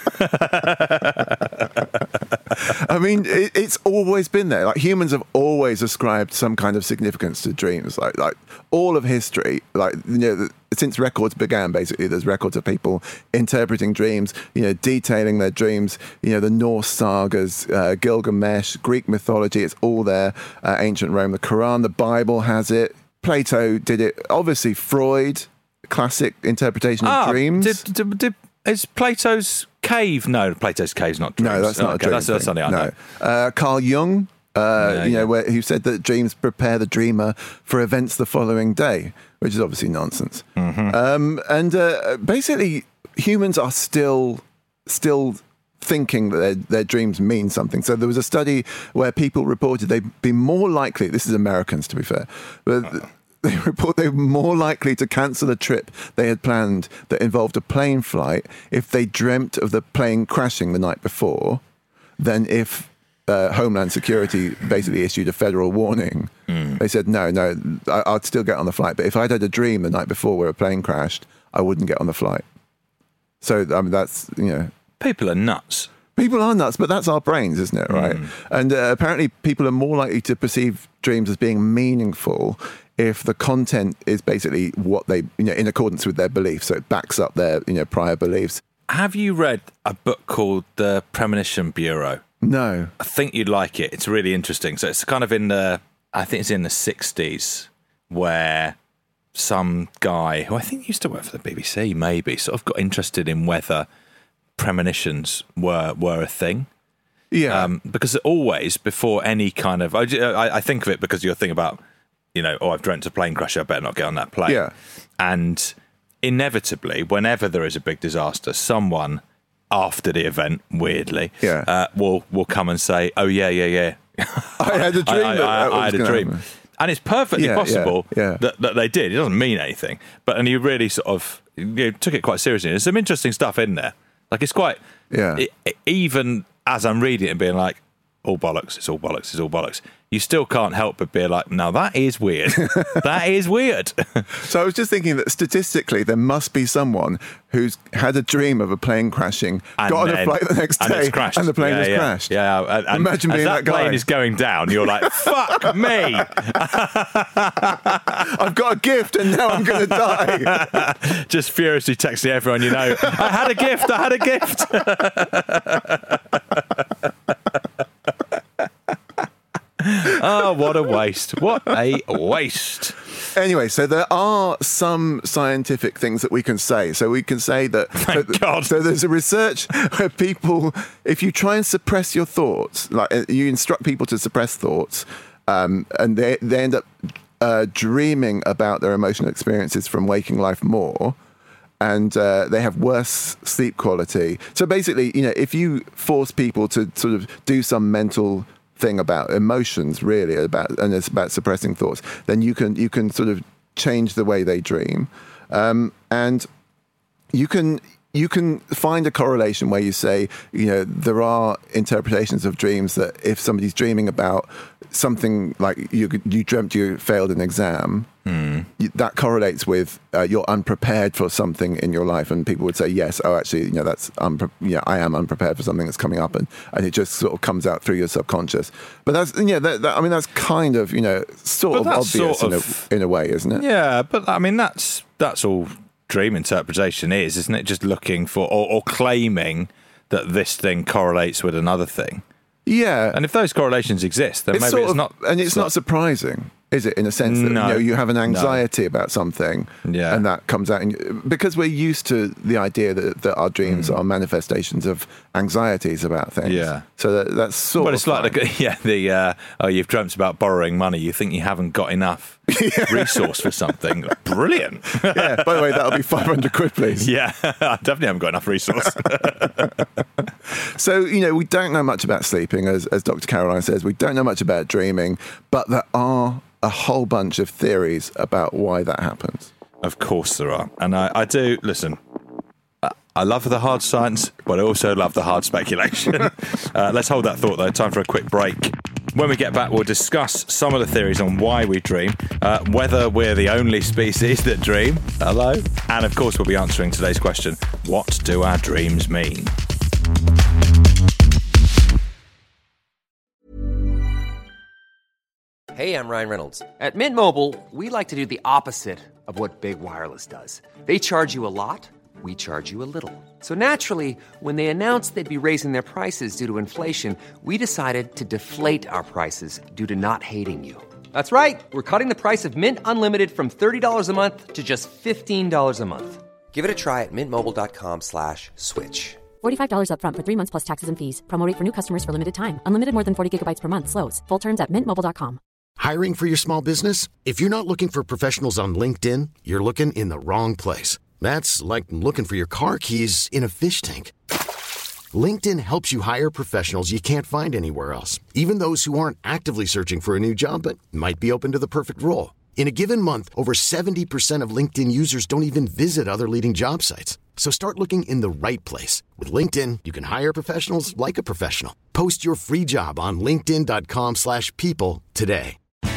[SPEAKER 4] I mean, it, it's always been there. Like, humans have always ascribed some kind of significance to dreams. Like, like all of history, like, you know, since records began, basically, there's records of people interpreting dreams, you know, detailing their dreams. You know, the Norse sagas, uh, Gilgamesh, Greek mythology, it's all there. Uh, ancient Rome, the Quran, the Bible has it. Plato did it. Obviously, Freud, classic interpretation of
[SPEAKER 3] ah,
[SPEAKER 4] dreams.
[SPEAKER 3] Did, did, did, is Plato's cave? No, Plato's cave's not dreams.
[SPEAKER 4] No, that's not
[SPEAKER 3] oh,
[SPEAKER 4] a
[SPEAKER 3] okay,
[SPEAKER 4] dream
[SPEAKER 3] That's, that's
[SPEAKER 4] thing.
[SPEAKER 3] something I know.
[SPEAKER 4] No. Uh, Carl Jung, uh,
[SPEAKER 3] Yeah,
[SPEAKER 4] you know,
[SPEAKER 3] yeah.
[SPEAKER 4] where, who said that dreams prepare the dreamer for events the following day, which is obviously nonsense.
[SPEAKER 3] Mm-hmm.
[SPEAKER 4] Um, and uh, basically, humans are still still thinking that their, their dreams mean something. So there was a study where people reported they'd be more likely, this is Americans to be fair, but
[SPEAKER 3] Uh-huh.
[SPEAKER 4] they report they were more likely to cancel a trip they had planned that involved a plane flight if they dreamt of the plane crashing the night before than if uh, Homeland Security basically issued a federal warning. Mm. They said, no, no, I, I'd still get on the flight. But if I'd had a dream the night before where a plane crashed, I wouldn't get on the flight. So, I mean, that's, you know...
[SPEAKER 3] People are nuts.
[SPEAKER 4] People are nuts, but that's our brains, isn't it, right? Mm. And uh, apparently people are more likely to perceive dreams as being meaningful if the content is basically what they, you know, in accordance with their beliefs. So it backs up their, you know, prior beliefs.
[SPEAKER 3] Have you read a book called The Premonition Bureau?
[SPEAKER 4] No.
[SPEAKER 3] I think you'd like it. It's really interesting. So it's kind of in the, I think it's in the sixties, where some guy who I think used to work for the B B C, maybe, sort of got interested in whether premonitions were were a thing.
[SPEAKER 4] Yeah.
[SPEAKER 3] Um, because always, before any kind of, I, I, I think of it because you're thinking about, you know, oh, I've dreamt a plane crash, I better not get on that plane.
[SPEAKER 4] Yeah.
[SPEAKER 3] And inevitably, whenever there is a big disaster, someone after the event, weirdly,
[SPEAKER 4] Yeah.
[SPEAKER 3] uh, will will come and say, "Oh yeah, yeah, yeah,
[SPEAKER 4] I had a dream.
[SPEAKER 3] I,
[SPEAKER 4] that
[SPEAKER 3] I,
[SPEAKER 4] that
[SPEAKER 3] I, I
[SPEAKER 4] was
[SPEAKER 3] had a
[SPEAKER 4] gonna
[SPEAKER 3] dream."
[SPEAKER 4] happen.
[SPEAKER 3] And it's perfectly
[SPEAKER 4] Yeah,
[SPEAKER 3] possible
[SPEAKER 4] yeah, yeah.
[SPEAKER 3] That, that they did. It doesn't mean anything, but and he really sort of you know, took it quite seriously. There's some interesting stuff in there. Like it's quite,
[SPEAKER 4] Yeah.
[SPEAKER 3] it, it- even as I'm reading it and being like, all bollocks, it's all bollocks, it's all bollocks. You still can't help but be like, now that is weird. That is weird.
[SPEAKER 4] So I was just thinking that statistically there must be someone who's had a dream of a plane crashing,
[SPEAKER 3] And
[SPEAKER 4] got on a
[SPEAKER 3] then-
[SPEAKER 4] flight the next
[SPEAKER 3] and
[SPEAKER 4] day,
[SPEAKER 3] it's crashed.
[SPEAKER 4] and the plane
[SPEAKER 3] yeah,
[SPEAKER 4] has
[SPEAKER 3] yeah,
[SPEAKER 4] crashed.
[SPEAKER 3] Yeah, and, and
[SPEAKER 4] Imagine
[SPEAKER 3] as
[SPEAKER 4] being
[SPEAKER 3] that
[SPEAKER 4] that guy.
[SPEAKER 3] plane is going down, you're like, fuck me.
[SPEAKER 4] I've got a gift and now I'm going to die.
[SPEAKER 3] Just furiously texting everyone you know, I had a gift, I had a gift. Oh, what a waste. What a waste.
[SPEAKER 4] Anyway, so there are some scientific things that we can say. So we can say that.
[SPEAKER 3] Thank
[SPEAKER 4] so,
[SPEAKER 3] God.
[SPEAKER 4] So there's a research where people, if you try and suppress your thoughts, like uh, you instruct people to suppress thoughts, um, and they they end up uh, dreaming about their emotional experiences from waking life more. And uh, they have worse sleep quality. So basically, you know, if you force people to sort of do some mental thing about emotions, really, about and it's about suppressing thoughts, then you can you can sort of change the way they dream, um, and you can you can find a correlation where you say, you know, there are interpretations of dreams that if somebody's dreaming about something like you you dreamt you failed an exam, mm. you, that correlates with uh, you're unprepared for something in your life, and people would say, yes, oh, actually, you know, that's unpre- yeah, I am unprepared for something that's coming up, and, and it just sort of comes out through your subconscious. But that's yeah, that, that, I mean, that's kind of you know sort
[SPEAKER 3] But
[SPEAKER 4] of
[SPEAKER 3] that's
[SPEAKER 4] obvious
[SPEAKER 3] sort
[SPEAKER 4] in,
[SPEAKER 3] of-
[SPEAKER 4] a, in a way, isn't it?
[SPEAKER 3] Yeah, but I mean, that's that's all dream interpretation is, isn't it? Just looking for or, or claiming that this thing correlates with another thing.
[SPEAKER 4] Yeah,
[SPEAKER 3] And if those correlations exist, then
[SPEAKER 4] it's
[SPEAKER 3] maybe
[SPEAKER 4] sort
[SPEAKER 3] it's
[SPEAKER 4] of,
[SPEAKER 3] not.
[SPEAKER 4] and it's, not, surprising, is it? In a sense that
[SPEAKER 3] No.
[SPEAKER 4] you know you have an anxiety about something,
[SPEAKER 3] Yeah.
[SPEAKER 4] and that comes out in, because we're used to the idea that, that our dreams are manifestations of anxieties about things.
[SPEAKER 3] Mm. Yeah.
[SPEAKER 4] so that, that's sort
[SPEAKER 3] Well,
[SPEAKER 4] of
[SPEAKER 3] it's like
[SPEAKER 4] fine.
[SPEAKER 3] the, yeah, the uh, oh, you've dreamt about borrowing money. You think you haven't got enough resource for something. Brilliant.
[SPEAKER 4] yeah. By the way, that'll be five hundred quid, please.
[SPEAKER 3] Yeah, I definitely haven't got enough resource.
[SPEAKER 4] So, you know, we don't know much about sleeping, as, as Doctor Caroline says. We don't know much about dreaming, but there are a whole bunch of theories about why that happens.
[SPEAKER 3] Of course there are. And I, I do, listen, I, I love the hard science, but I also love the hard speculation. uh, let's hold that thought, though. Time for a quick break. When we get back, we'll discuss some of the theories on why we dream, uh, whether we're the only species that dream. Hello. And, of course, we'll be answering today's question, what do our dreams mean?
[SPEAKER 6] Hey, I'm Ryan Reynolds. At Mint Mobile, we like to do the opposite of what Big Wireless does. They charge you a lot, we charge you a little. So naturally, when they announced they'd be raising their prices due to inflation, we decided to deflate our prices due to not hating you. That's right. We're cutting the price of Mint Unlimited from thirty dollars a month to just fifteen dollars a month. Give it a try at mintmobile.com slash switch.
[SPEAKER 7] forty-five dollars up front for three months plus taxes and fees. Promo rate for new customers for limited time. Unlimited more than forty gigabytes per month. Slows full terms at mint mobile dot com.
[SPEAKER 2] Hiring for your small business? If you're not looking for professionals on LinkedIn, you're looking in the wrong place. That's like looking for your car keys in a fish tank. LinkedIn helps you hire professionals you can't find anywhere else, even those who aren't actively searching for a new job but might be open to the perfect role. In a given month, over seventy percent of LinkedIn users don't even visit other leading job sites. So start looking in the right place. With LinkedIn, you can hire professionals like a professional. Post your free job on linkedin.com slash people today.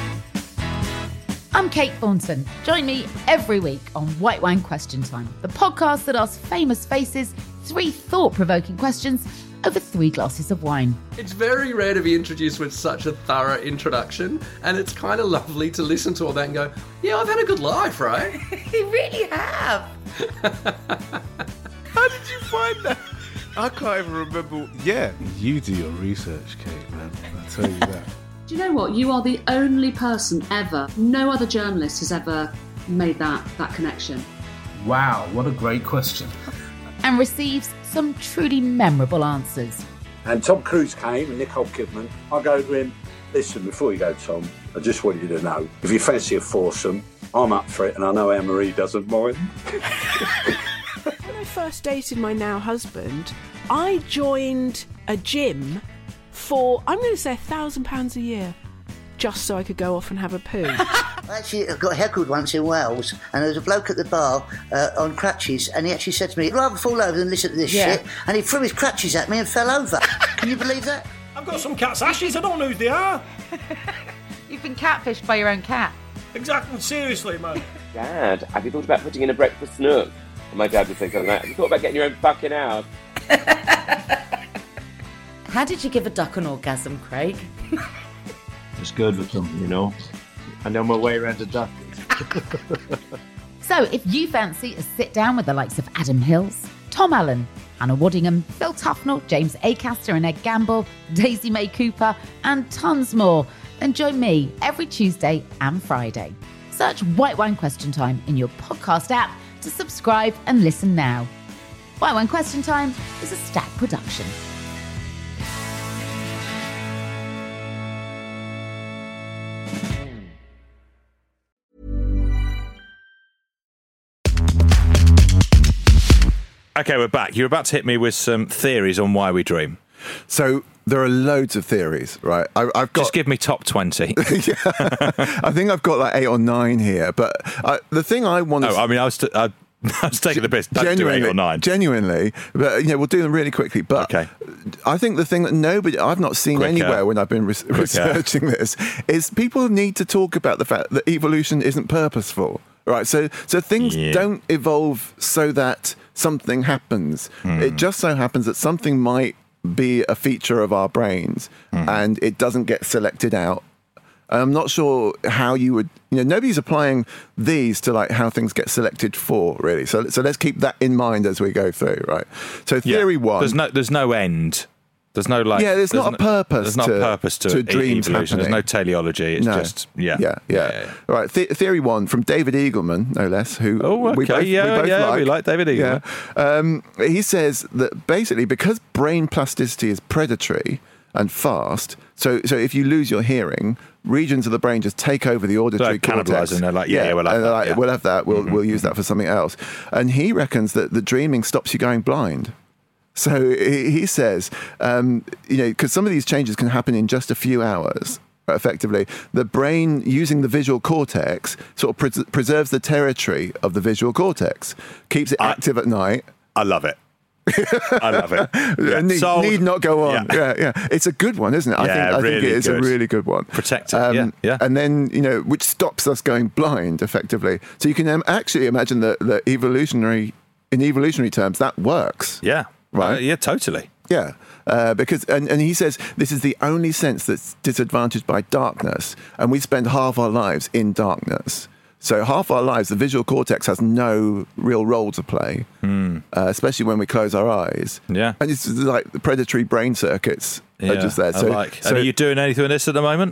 [SPEAKER 8] I'm Kate Thornton. Join me every week on White Wine Question Time, the podcast that asks famous faces three thought-provoking questions over three glasses of wine.
[SPEAKER 9] It's very rare to be introduced with such a thorough introduction, and it's kind of lovely to listen to all that and go, yeah, I've had a good life, right?
[SPEAKER 8] You really have.
[SPEAKER 4] How did you find that? I can't even remember. Yeah.
[SPEAKER 10] You do your research, Kate, man. I'll tell you that.
[SPEAKER 11] Do you know what? You are the only person ever, no other journalist has ever made that, that connection.
[SPEAKER 10] Wow, what a great question.
[SPEAKER 8] And receives some truly memorable answers.
[SPEAKER 12] And Tom Cruise came and Nicole Kidman. I go to him, listen, before you go, Tom, I just want you to know, if you fancy a foursome, I'm up for it and I know Anne-Marie doesn't mind.
[SPEAKER 13] When I first dated my now husband, I joined a gym for, I'm going to say, a thousand pounds a year, just so I could go off and have a poo.
[SPEAKER 14] Actually, I got heckled once in Wales, and there was a bloke at the bar uh, on crutches, and he actually said to me, I'd rather fall over than listen to this
[SPEAKER 13] Yeah.
[SPEAKER 14] shit, and he threw his crutches at me and fell over. Can you believe that?
[SPEAKER 15] I've got some cat's ashes, I don't know who they are.
[SPEAKER 8] You've been catfished by your own cat.
[SPEAKER 15] Exactly, seriously, man.
[SPEAKER 16] Dad, have you thought about putting in a breakfast nook? And my dad would say something like, have you thought about getting your own fucking house?
[SPEAKER 17] How did you give a duck an orgasm, Craig?
[SPEAKER 10] It's good with them, you know. I know my way around a duck.
[SPEAKER 8] So if you fancy a sit down with the likes of Adam Hills, Tom Allen, Hannah Waddingham, Phil Tufnell, James Acaster and Ed Gamble, Daisy May Cooper, and tons more, then join me every Tuesday and Friday. Search White Wine Question Time in your podcast app to subscribe and listen now. White Wine Question Time is a Stack production.
[SPEAKER 3] Okay, we're back. You're about to hit me with some theories on why we dream.
[SPEAKER 4] So there are loads of theories, right? I, I've got.
[SPEAKER 3] Just give me top twenty.
[SPEAKER 4] Yeah. I think I've got like eight or nine here, but I, the thing I want.
[SPEAKER 3] Oh,
[SPEAKER 4] to...
[SPEAKER 3] I mean, I was, t- I, I was taking the piss. Don't do eight or nine.
[SPEAKER 4] Genuinely, but you know, we'll do them really quickly. But
[SPEAKER 3] okay.
[SPEAKER 4] I think the thing that nobody, I've not seen
[SPEAKER 3] Quicker.
[SPEAKER 4] anywhere when I've been re- researching this, is people need to talk about the fact that evolution isn't purposeful. Right, so so things
[SPEAKER 3] Yeah.
[SPEAKER 4] don't evolve so that something happens.
[SPEAKER 3] Mm.
[SPEAKER 4] It just so happens that something might be a feature of our brains, mm. and it doesn't get selected out. And I'm not sure how you would, you know, nobody's applying these to like how things get selected for, really. So so let's keep that in mind as we go through, right? So theory
[SPEAKER 3] yeah.
[SPEAKER 4] one,
[SPEAKER 3] there's no there's no end. There's no like.
[SPEAKER 4] Yeah, there's, there's not
[SPEAKER 3] no,
[SPEAKER 4] a purpose.
[SPEAKER 3] There's not
[SPEAKER 4] to,
[SPEAKER 3] a purpose to,
[SPEAKER 4] to
[SPEAKER 3] e-
[SPEAKER 4] dreams
[SPEAKER 3] evolution.
[SPEAKER 4] happening.
[SPEAKER 3] There's no teleology. It's
[SPEAKER 4] no.
[SPEAKER 3] just yeah.
[SPEAKER 4] Yeah, yeah. yeah, yeah. Right. The- theory one from David Eagleman, no less. Who?
[SPEAKER 3] Oh, okay.
[SPEAKER 4] We both,
[SPEAKER 3] yeah,
[SPEAKER 4] we both
[SPEAKER 3] yeah.
[SPEAKER 4] like.
[SPEAKER 3] We like David Eagleman.
[SPEAKER 4] Yeah. Um, he says that basically because brain plasticity is predatory and fast, so so if you lose your hearing, regions of the brain just take over the auditory
[SPEAKER 3] so
[SPEAKER 4] cortex.
[SPEAKER 3] And they're like, yeah, yeah, we'll have
[SPEAKER 4] and
[SPEAKER 3] that.
[SPEAKER 4] Like,
[SPEAKER 3] Yeah.
[SPEAKER 4] We'll have that. We'll
[SPEAKER 3] Mm-hmm.
[SPEAKER 4] we'll use that for something else. And he reckons that the dreaming stops you going blind. So he he says, um, you know, because some of these changes can happen in just a few hours. Effectively, the brain using the visual cortex sort of pres- preserves the territory of the visual cortex, keeps it
[SPEAKER 3] I,
[SPEAKER 4] active at night.
[SPEAKER 3] I love it. I love it. Yeah.
[SPEAKER 4] need, need not go on. Yeah. yeah, yeah. It's a good one, isn't it? I
[SPEAKER 3] yeah,
[SPEAKER 4] think I
[SPEAKER 3] really
[SPEAKER 4] think it is
[SPEAKER 3] good.
[SPEAKER 4] a really good one.
[SPEAKER 3] Protect it.
[SPEAKER 4] Um,
[SPEAKER 3] yeah, yeah.
[SPEAKER 4] And then you know, which stops us going blind, effectively. So you can um, actually imagine that the evolutionary, in evolutionary terms, that works.
[SPEAKER 3] Yeah.
[SPEAKER 4] Right.
[SPEAKER 3] Uh, yeah. Totally.
[SPEAKER 4] Yeah. Uh, because and, and he says this is the only sense that's disadvantaged by darkness, and we spend half our lives in darkness. So half our lives, the visual cortex has no real role to play,
[SPEAKER 3] mm.
[SPEAKER 4] uh, especially when we close our eyes.
[SPEAKER 3] Yeah.
[SPEAKER 4] And it's like the predatory brain circuits
[SPEAKER 3] yeah,
[SPEAKER 4] are just there. So,
[SPEAKER 3] I like.
[SPEAKER 4] so
[SPEAKER 3] and are you doing anything with this at the moment?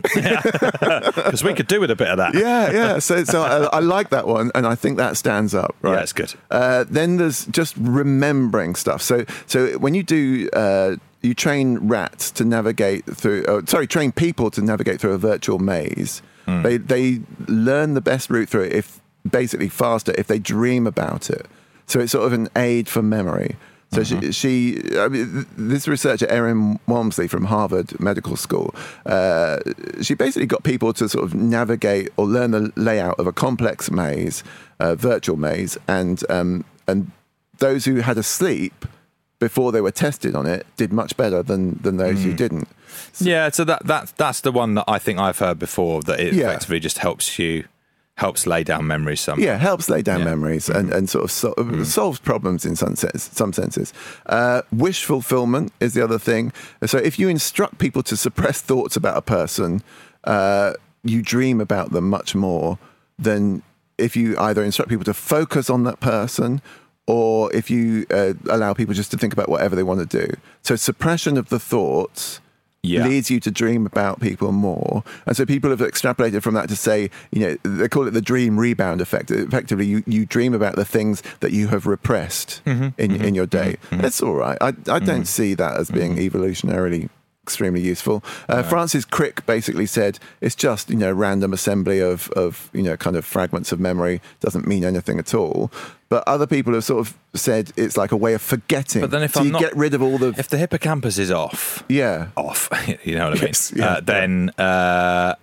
[SPEAKER 3] Because we could do with a bit of that.
[SPEAKER 4] Yeah, yeah. So, so I, I like that one, and I think that stands up. Right?
[SPEAKER 3] Yeah, it's good.
[SPEAKER 4] Uh, then there's just remembering stuff. So, so when you do... Uh, you train rats to navigate through, uh, sorry, train people to navigate through a virtual maze. Mm. They they learn the best route through it if basically faster if they dream about it. So it's sort of an aid for memory. So mm-hmm. she, she I mean, this researcher Erin Walmsley from Harvard Medical School, uh, she basically got people to sort of navigate or learn the layout of a complex maze, uh, virtual maze, and um, and those who had a sleep before they were tested on it did much better than, than those mm. who didn't.
[SPEAKER 3] So, yeah, so that, that that's the one that I think I've heard before, that it
[SPEAKER 4] yeah.
[SPEAKER 3] effectively just helps you, helps lay down memories somehow.
[SPEAKER 4] Yeah, helps lay down
[SPEAKER 3] yeah.
[SPEAKER 4] memories and, and sort of so, mm. solves problems in some, sense, some senses. Uh, wish fulfillment is the other thing. So if you instruct people to suppress thoughts about a person, uh, you dream about them much more than if you either instruct people to focus on that person or if you uh, allow people just to think about whatever they want to do. So suppression of the thoughts yeah. leads you to dream about people more. And so people have extrapolated from that to say, you know, they call it the dream rebound effect. Effectively, you, you dream about the things that you have repressed
[SPEAKER 3] mm-hmm.
[SPEAKER 4] in,
[SPEAKER 3] mm-hmm.
[SPEAKER 4] in your day.
[SPEAKER 3] Mm-hmm.
[SPEAKER 4] That's all right. I, I don't
[SPEAKER 3] mm-hmm.
[SPEAKER 4] see that as being mm-hmm. evolutionarily extremely useful. Uh,
[SPEAKER 3] right.
[SPEAKER 4] Francis Crick basically said it's just, you know, random assembly of, of, you know, kind of fragments of memory, doesn't mean anything at all. But other people have sort of said it's like a way of forgetting.
[SPEAKER 3] But then if
[SPEAKER 4] so
[SPEAKER 3] I'm
[SPEAKER 4] you
[SPEAKER 3] not,
[SPEAKER 4] get rid of all the...
[SPEAKER 3] If the hippocampus is off,
[SPEAKER 4] yeah,
[SPEAKER 3] off, you know what I mean?
[SPEAKER 4] Yes, yeah,
[SPEAKER 3] uh, then uh,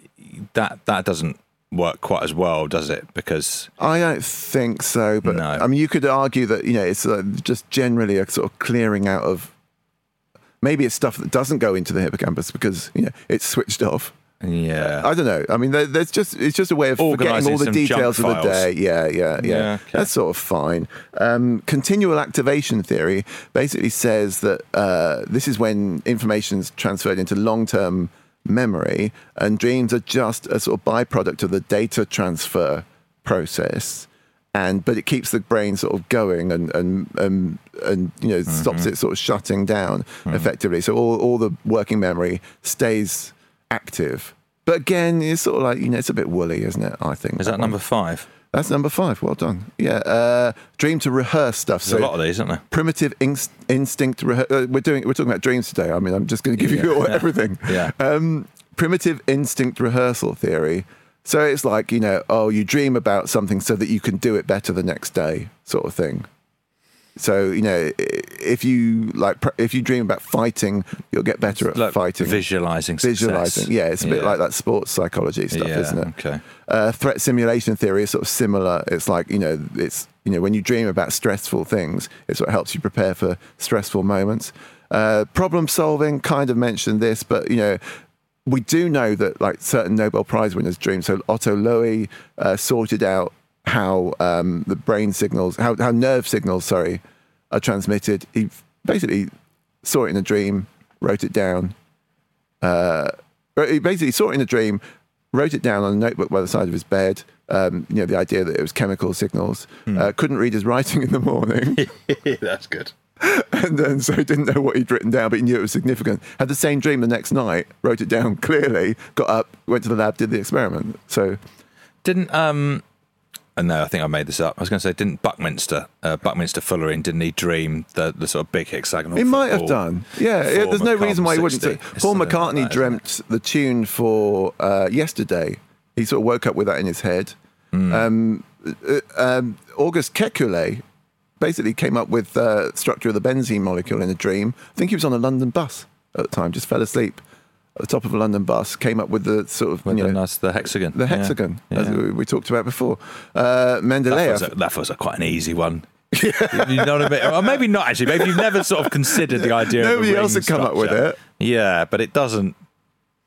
[SPEAKER 3] that that doesn't work quite as well, does it? Because
[SPEAKER 4] I don't think so. But
[SPEAKER 3] no.
[SPEAKER 4] I mean, you could argue that, you know, it's uh, just generally a sort of clearing out of... Maybe it's stuff that doesn't go into the hippocampus because, you know, it's switched off.
[SPEAKER 3] Yeah,
[SPEAKER 4] I don't know. I mean, there, there's just it's just a way of
[SPEAKER 3] Organising
[SPEAKER 4] forgetting all the
[SPEAKER 3] some
[SPEAKER 4] details of
[SPEAKER 3] junk
[SPEAKER 4] the
[SPEAKER 3] files.
[SPEAKER 4] day. Yeah, yeah, yeah.
[SPEAKER 3] Yeah, okay.
[SPEAKER 4] That's sort of fine. Um, continual activation theory basically says that uh, this is when information's transferred into long-term memory, and dreams are just a sort of byproduct of the data transfer process. And but it keeps the brain sort of going and and and, and you know mm-hmm. stops it sort of shutting down mm-hmm. effectively. So all all the working memory stays active. But again, it's sort of like, you know, it's a bit woolly, isn't it? I think.
[SPEAKER 3] Is that, that number five?
[SPEAKER 4] That's number five. Well done. Yeah. Uh, dream to rehearse stuff.
[SPEAKER 3] There's
[SPEAKER 4] so
[SPEAKER 3] a lot of these, isn't there?
[SPEAKER 4] Primitive inst- instinct. Rehe- uh, we're doing. We're talking about dreams today. I mean, I'm just going to give
[SPEAKER 3] yeah,
[SPEAKER 4] you all,
[SPEAKER 3] yeah.
[SPEAKER 4] everything.
[SPEAKER 3] Yeah.
[SPEAKER 4] Um, primitive instinct rehearsal theory. So it's like, you know, oh, you dream about something so that you can do it better the next day, sort of thing. So, you know, if you like, if you dream about fighting, you'll get better
[SPEAKER 3] it's
[SPEAKER 4] at
[SPEAKER 3] like
[SPEAKER 4] fighting.
[SPEAKER 3] Visualizing
[SPEAKER 4] Visualizing.
[SPEAKER 3] success.
[SPEAKER 4] Yeah, it's a bit
[SPEAKER 3] yeah.
[SPEAKER 4] like that sports psychology stuff,
[SPEAKER 3] yeah,
[SPEAKER 4] isn't it?
[SPEAKER 3] Okay.
[SPEAKER 4] Uh, threat simulation theory is sort of similar. It's like, you know, it's, you know, when you dream about stressful things, it's what helps you prepare for stressful moments. Uh, problem solving, kind of mentioned this, but, you know, we do know that like certain Nobel Prize winners dream. So Otto Lowy uh, sorted out how um, the brain signals, how, how nerve signals, sorry, are transmitted. He basically saw it in a dream, wrote it down. Uh, he basically saw it in a dream, wrote it down on a notebook by the side of his bed. Um, you know, the idea that it was chemical signals. Hmm. Uh, couldn't read his writing in the morning.
[SPEAKER 3] That's good.
[SPEAKER 4] And then so he didn't know what he'd written down, but he knew it was significant. Had the same dream the next night, wrote it down clearly, got up, went to the lab, did the experiment. So
[SPEAKER 3] didn't um uh, no, I think I made this up. I was going to say, didn't Buckminster, uh, Buckminster Fullerene, didn't he dream the, the sort of big hexagonal?
[SPEAKER 4] He might have done. Yeah, it, there's no reason why he wouldn't. So Paul McCartney
[SPEAKER 3] like that,
[SPEAKER 4] dreamt the tune for uh, Yesterday. He sort of woke up with that in his head.
[SPEAKER 3] Mm.
[SPEAKER 4] Um, uh, um, August Kekulé basically came up with the uh, structure of the benzene molecule in a dream. I think he was on a London bus at the time, just fell asleep at the top of a London bus, came up with the sort of,
[SPEAKER 3] with
[SPEAKER 4] you
[SPEAKER 3] the,
[SPEAKER 4] know,
[SPEAKER 3] nice, the hexagon.
[SPEAKER 4] The hexagon,
[SPEAKER 3] yeah.
[SPEAKER 4] as
[SPEAKER 3] Yeah.
[SPEAKER 4] we, we talked about before. Uh, Mendeleev.
[SPEAKER 3] That was, a, that was a quite an easy one. You know what I mean? Or maybe not, actually. Maybe you've never sort of considered the idea
[SPEAKER 4] Nobody
[SPEAKER 3] of a
[SPEAKER 4] else had come
[SPEAKER 3] structure.
[SPEAKER 4] up with it.
[SPEAKER 3] Yeah, but it doesn't...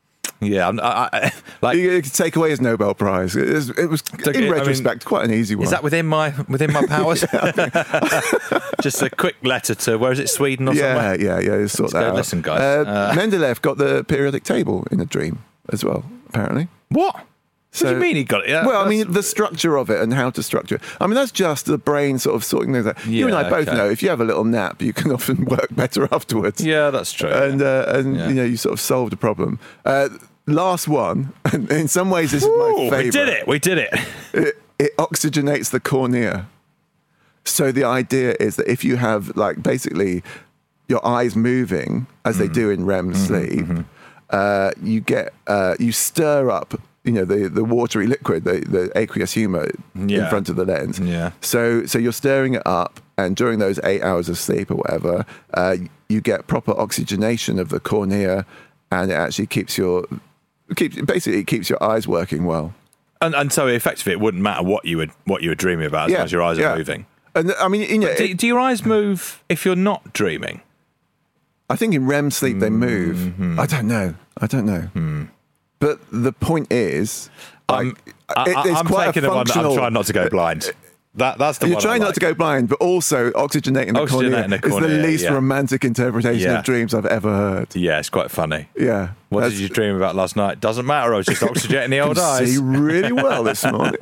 [SPEAKER 3] Yeah, I'm- I, I, like
[SPEAKER 4] You could take away his Nobel Prize. It was, it was
[SPEAKER 3] Take it-
[SPEAKER 4] in
[SPEAKER 3] I
[SPEAKER 4] retrospect,
[SPEAKER 3] mean,
[SPEAKER 4] quite an easy one.
[SPEAKER 3] is that within my within my powers? Just a quick letter to where is it, Sweden or
[SPEAKER 4] yeah,
[SPEAKER 3] somewhere?
[SPEAKER 4] yeah, yeah. Sort
[SPEAKER 3] Let's
[SPEAKER 4] that
[SPEAKER 3] go
[SPEAKER 4] out.
[SPEAKER 3] listen, guys.
[SPEAKER 4] Uh,
[SPEAKER 3] Uh,
[SPEAKER 4] Mendeleev got the periodic table in a dream as well, apparently.
[SPEAKER 3] What? What do you mean he got it? Yeah,
[SPEAKER 4] well, I
[SPEAKER 3] that's-
[SPEAKER 4] mean, the structure of it and how to structure it. I mean, that's just the brain sort of sorting things out. you and I
[SPEAKER 3] Yeah,
[SPEAKER 4] both
[SPEAKER 3] okay.
[SPEAKER 4] know if you have a little nap, you can often work better afterwards.
[SPEAKER 3] Yeah, that's true.
[SPEAKER 4] And, uh, and
[SPEAKER 3] Yeah.
[SPEAKER 4] you know, you sort of solved a problem. Uh, last one, and in some ways this is my
[SPEAKER 3] Ooh,
[SPEAKER 4] favourite.
[SPEAKER 3] we did it. We did it.
[SPEAKER 4] it. It oxygenates the cornea. So the idea is that if you have, like, basically your eyes moving, as they do in R E M sleep, uh, you get, uh, you stir up, you know, the, the watery liquid, the, the aqueous humour in
[SPEAKER 3] Yeah.
[SPEAKER 4] front of the lens.
[SPEAKER 3] Yeah.
[SPEAKER 4] So, so you're stirring it up, and during those eight hours of sleep or whatever, uh, you get proper oxygenation of the cornea, and it actually keeps your, keeps basically it keeps your eyes working well.
[SPEAKER 3] And, and so effectively, it wouldn't matter what you would what you were dreaming about as
[SPEAKER 4] Yeah,
[SPEAKER 3] long as your eyes
[SPEAKER 4] yeah.
[SPEAKER 3] are moving.
[SPEAKER 4] And I mean, you know,
[SPEAKER 3] But do, do your eyes move if you're not dreaming?
[SPEAKER 4] I think in R E M sleep they move.
[SPEAKER 3] Mm-hmm.
[SPEAKER 4] I don't know. I don't know.
[SPEAKER 3] Hmm.
[SPEAKER 4] But the point is,
[SPEAKER 3] I'm,
[SPEAKER 4] like,
[SPEAKER 3] I,
[SPEAKER 4] it- it's
[SPEAKER 3] I'm
[SPEAKER 4] quite
[SPEAKER 3] taking
[SPEAKER 4] a
[SPEAKER 3] the one that I'm
[SPEAKER 4] functional.
[SPEAKER 3] trying not to go blind. That that's the
[SPEAKER 4] You're
[SPEAKER 3] one
[SPEAKER 4] trying
[SPEAKER 3] I
[SPEAKER 4] not
[SPEAKER 3] like.
[SPEAKER 4] to go blind, but also oxygenating the
[SPEAKER 3] Oxygenating
[SPEAKER 4] cornea
[SPEAKER 3] the
[SPEAKER 4] is
[SPEAKER 3] cornea,
[SPEAKER 4] the least
[SPEAKER 3] yeah.
[SPEAKER 4] romantic interpretation
[SPEAKER 3] Yeah.
[SPEAKER 4] of dreams I've ever heard.
[SPEAKER 3] Yeah, it's quite funny.
[SPEAKER 4] Yeah.
[SPEAKER 3] What
[SPEAKER 4] that's-
[SPEAKER 3] did you dream about last night? Doesn't matter. I was just oxygenating the old
[SPEAKER 4] can
[SPEAKER 3] eyes.
[SPEAKER 4] see really well this morning.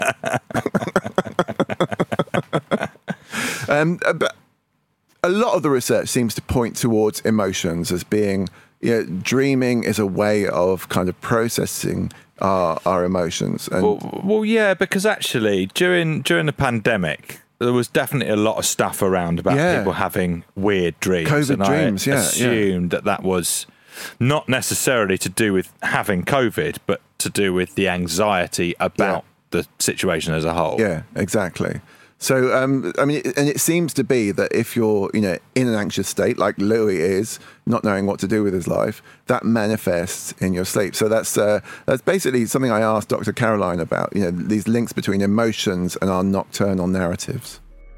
[SPEAKER 4] um, uh, but a lot of the research seems to point towards emotions as being, you know, dreaming is a way of kind of processing our, our emotions. And
[SPEAKER 3] Well, well, yeah, because actually during during the pandemic, there was definitely a lot of stuff around about
[SPEAKER 4] Yeah.
[SPEAKER 3] people having weird dreams.
[SPEAKER 4] COVID
[SPEAKER 3] and
[SPEAKER 4] dreams,
[SPEAKER 3] I
[SPEAKER 4] yeah, yeah.
[SPEAKER 3] assumed that that was not necessarily to do with having COVID, but to do with the anxiety about the situation as a whole.
[SPEAKER 4] Yeah, exactly. So, um, I mean, and it seems to be that if you're, you know, in an anxious state, like Louis is, not knowing what to do with his life, that manifests in your sleep. So that's uh, that's basically something I asked Doctor Caroline about. You know, these links between emotions and our nocturnal narratives.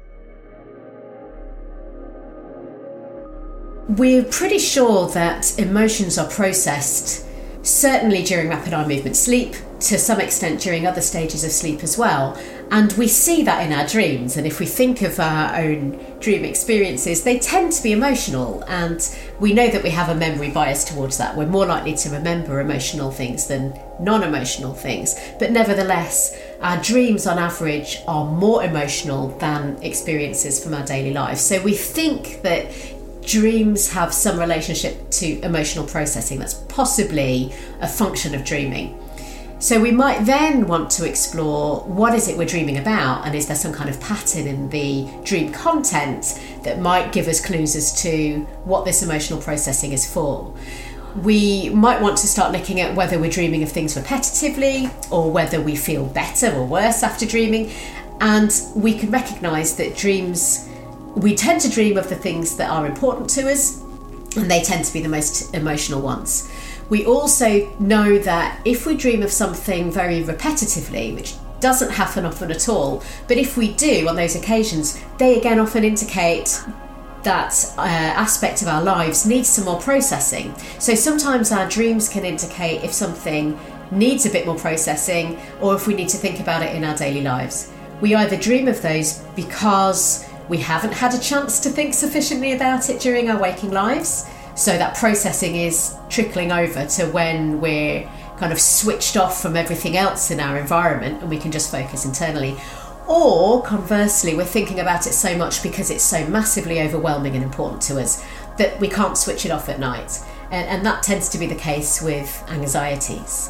[SPEAKER 5] We're pretty sure that emotions are processed, certainly during rapid eye movement sleep, to some extent during other stages of sleep as well. And we see that in our dreams. And if we think of our own dream experiences, they tend to be emotional. And we know that we have a memory bias towards that. We're more likely to remember emotional things than non-emotional things. But nevertheless, our dreams on average are more emotional than experiences from our daily lives. So we think that dreams have some relationship to emotional processing. That's possibly a function of dreaming. So we might then want to explore what is it we're dreaming about, and is there some kind of pattern in the dream content that might give us clues as to what this emotional processing is for. We might want to start looking at whether we're dreaming of things repetitively, or whether we feel better or worse after dreaming. And we can recognise that dreams, we tend to dream of the things that are important to us, and they tend to be the most emotional ones. We also know that if we dream of something very repetitively, which doesn't happen often at all, but if we do on those occasions, they again often indicate that uh, aspect of our lives needs some more processing. So sometimes our dreams can indicate if something needs a bit more processing, or if we need to think about it in our daily lives. We either dream of those because we haven't had a chance to think sufficiently about it during our waking lives, so that processing is trickling over to when we're kind of switched off from everything else in our environment and we can just focus internally. Or conversely, we're thinking about it so much because it's so massively overwhelming and important to us that we can't switch it off at night. And, and that tends to be the case with anxieties.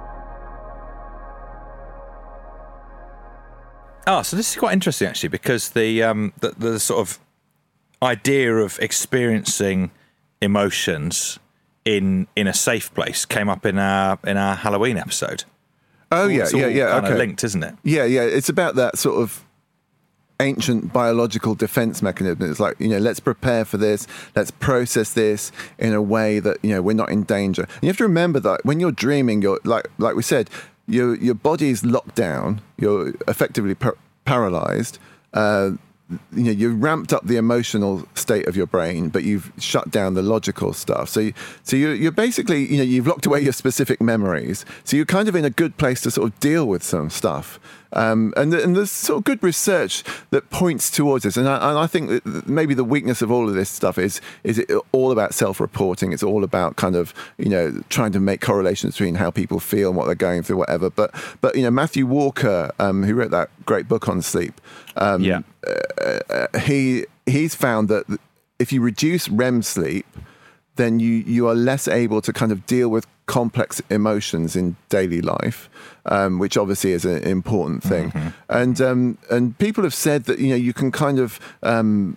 [SPEAKER 3] Oh, so this is quite interesting actually, because the um the, the sort of idea of experiencing emotions in in a safe place came up in our in our Halloween episode.
[SPEAKER 4] Oh, yeah,
[SPEAKER 3] It's all
[SPEAKER 4] yeah, yeah.
[SPEAKER 3] kind of
[SPEAKER 4] Okay.
[SPEAKER 3] linked, isn't it?
[SPEAKER 4] Yeah, yeah. It's about that sort of ancient biological defense mechanism. It's like, you know, let's prepare for this. Let's process this in a way that, you know, we're not in danger. And you have to remember that when you're dreaming, you're like, like we said, your your body's locked down. You're effectively par- paralyzed. Uh, you know, you've ramped up the emotional state of your brain, but you've shut down the logical stuff. So, you, so you're, you're basically, you know, you've locked away your specific memories. So you're kind of in a good place to sort of deal with some stuff. Um, and, and there's sort of good research that points towards this. And I, and I think that maybe the weakness of all of this stuff is is it all about self-reporting. It's all about kind of, you know, trying to make correlations between how people feel and what they're going through, whatever. But, but you know, Matthew Walker, um, who wrote that great book on sleep, um,
[SPEAKER 3] yeah.
[SPEAKER 4] uh, uh, he he's found that if you reduce R E M sleep, then you, you are less able to kind of deal with complex emotions in daily life, um, which obviously is an important thing. Mm-hmm. And um, and people have said that, you know, you can kind of um,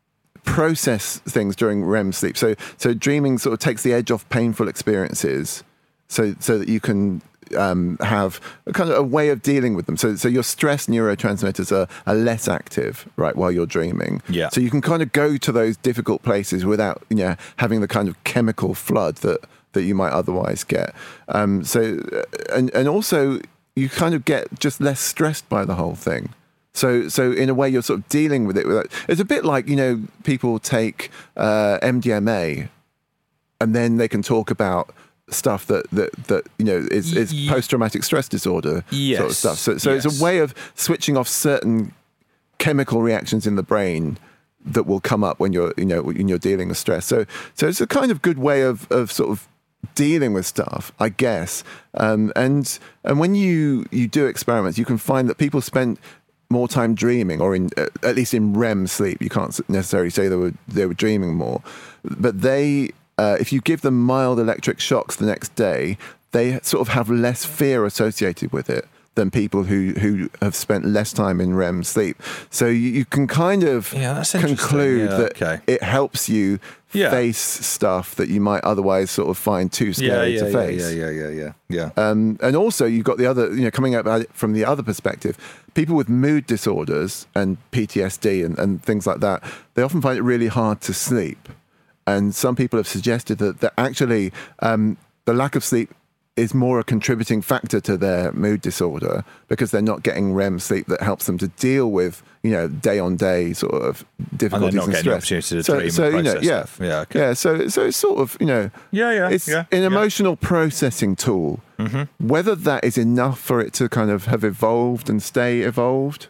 [SPEAKER 4] process things during R E M sleep. So so dreaming sort of takes the edge off painful experiences, so so that you can um, have a kind of a way of dealing with them. So so your stress neurotransmitters are, are less active, right, while you're dreaming.
[SPEAKER 3] Yeah.
[SPEAKER 4] So you can kind of go to those difficult places without, you know, having the kind of chemical flood that that you might otherwise get. Um, so, and and also you kind of get just less stressed by the whole thing. So, so in a way, you're sort of dealing with it. It's a bit like, you know, people take uh, M D M A, and then they can talk about stuff that that, that you know is, is
[SPEAKER 3] Ye-
[SPEAKER 4] post-traumatic stress disorder
[SPEAKER 3] yes.
[SPEAKER 4] sort of stuff. So, so
[SPEAKER 3] yes.
[SPEAKER 4] it's a way of switching off certain chemical reactions in the brain that will come up when you're, you know, when you're dealing with stress. So, so it's a kind of good way of of sort of dealing with stuff, I guess. Um, and and when you you do experiments, you can find that people spend more time dreaming, or in uh, at least in R E M sleep. You can't necessarily say they were they were dreaming more, but they uh, if you give them mild electric shocks the next day, they sort of have less fear associated with it than people who, who have spent less time in R E M sleep. So you, you can kind of
[SPEAKER 3] yeah, that's
[SPEAKER 4] conclude
[SPEAKER 3] yeah,
[SPEAKER 4] that
[SPEAKER 3] okay.
[SPEAKER 4] it helps you
[SPEAKER 3] yeah.
[SPEAKER 4] face stuff that you might otherwise sort of find too scary
[SPEAKER 3] yeah, yeah,
[SPEAKER 4] to face.
[SPEAKER 3] Yeah, yeah, yeah, yeah, yeah.
[SPEAKER 4] Um, and also you've got the other, you know, coming at it from the other perspective, people with mood disorders and P T S D and, and things like that, they often find it really hard to sleep. And some people have suggested that, that actually um, the lack of sleep is more a contributing factor to their mood disorder, because they're not getting R E M sleep that helps them to deal with, you know, day on day sort of difficulties
[SPEAKER 3] and,
[SPEAKER 4] and
[SPEAKER 3] not
[SPEAKER 4] stress.
[SPEAKER 3] The opportunity to
[SPEAKER 4] so,
[SPEAKER 3] dream
[SPEAKER 4] so
[SPEAKER 3] and
[SPEAKER 4] you know,
[SPEAKER 3] process
[SPEAKER 4] yeah,
[SPEAKER 3] stuff. yeah, okay.
[SPEAKER 4] yeah. So, so it's sort of, you know,
[SPEAKER 3] yeah, yeah,
[SPEAKER 4] it's
[SPEAKER 3] yeah,
[SPEAKER 4] an
[SPEAKER 3] yeah.
[SPEAKER 4] emotional processing tool.
[SPEAKER 3] Mm-hmm.
[SPEAKER 4] Whether that is enough for it to kind of have evolved and stay evolved.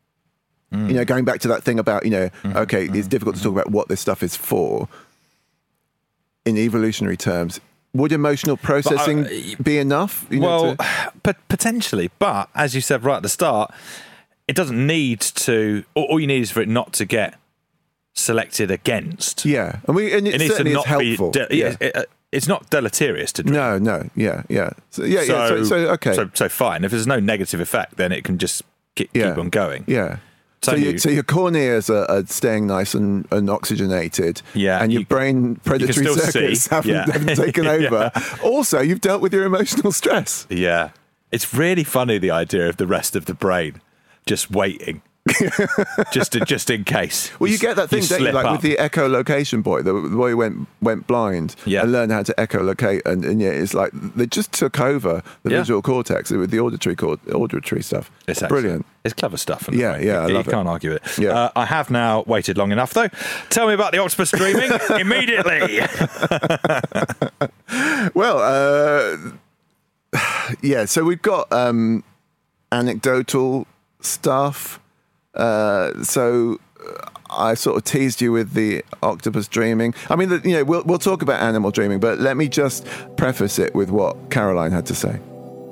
[SPEAKER 4] Mm. You know, going back to that thing about, you know, mm-hmm. okay, mm-hmm. it's difficult mm-hmm. to talk about what this stuff is for. In evolutionary terms, would emotional processing
[SPEAKER 3] but, uh,
[SPEAKER 4] be enough? You
[SPEAKER 3] well,
[SPEAKER 4] know, to...
[SPEAKER 3] but potentially. But as you said right at the start, it doesn't need to. All, all you need is for it not to get selected against.
[SPEAKER 4] Yeah, and we and it,
[SPEAKER 3] it needs to not
[SPEAKER 4] is helpful.
[SPEAKER 3] Be de- yeah, it, it, it's not deleterious to dream.
[SPEAKER 4] No, no, yeah, yeah, so, yeah,
[SPEAKER 3] so,
[SPEAKER 4] yeah. So, so okay,
[SPEAKER 3] so, so fine. If there's no negative effect, then it can just keep,
[SPEAKER 4] yeah.
[SPEAKER 3] keep on going.
[SPEAKER 4] Yeah. So, you, so your corneas are, are staying nice and, and oxygenated,
[SPEAKER 3] yeah,
[SPEAKER 4] and your
[SPEAKER 3] you,
[SPEAKER 4] brain predatory
[SPEAKER 3] you
[SPEAKER 4] circuits haven't,
[SPEAKER 3] yeah.
[SPEAKER 4] haven't taken over.
[SPEAKER 3] yeah.
[SPEAKER 4] Also, you've dealt with your emotional stress.
[SPEAKER 3] Yeah. It's really funny, the idea of the rest of the brain just waiting. just to, just in case.
[SPEAKER 4] Well, you, you get that thing,
[SPEAKER 3] you
[SPEAKER 4] don't you? Like
[SPEAKER 3] up.
[SPEAKER 4] with the echolocation boy, the, the boy who went went blind
[SPEAKER 3] yeah.
[SPEAKER 4] and learned how to echolocate, and, and yeah, it's like they just took over the
[SPEAKER 3] yeah.
[SPEAKER 4] visual cortex with the auditory cord, auditory stuff.
[SPEAKER 3] It's
[SPEAKER 4] brilliant.
[SPEAKER 3] Actually, it's clever stuff.
[SPEAKER 4] Yeah, yeah, I
[SPEAKER 3] you,
[SPEAKER 4] love
[SPEAKER 3] you
[SPEAKER 4] it.
[SPEAKER 3] can't argue with it.
[SPEAKER 4] Yeah.
[SPEAKER 3] Uh, I have now waited long enough, though. Tell me about the octopus dreaming immediately.
[SPEAKER 4] Well, uh, yeah. So we've got um, anecdotal stuff. Uh, so I sort of teased you with the octopus dreaming. I mean, the, you know, we'll we'll talk about animal dreaming, but let me just preface it with what Caroline had to say.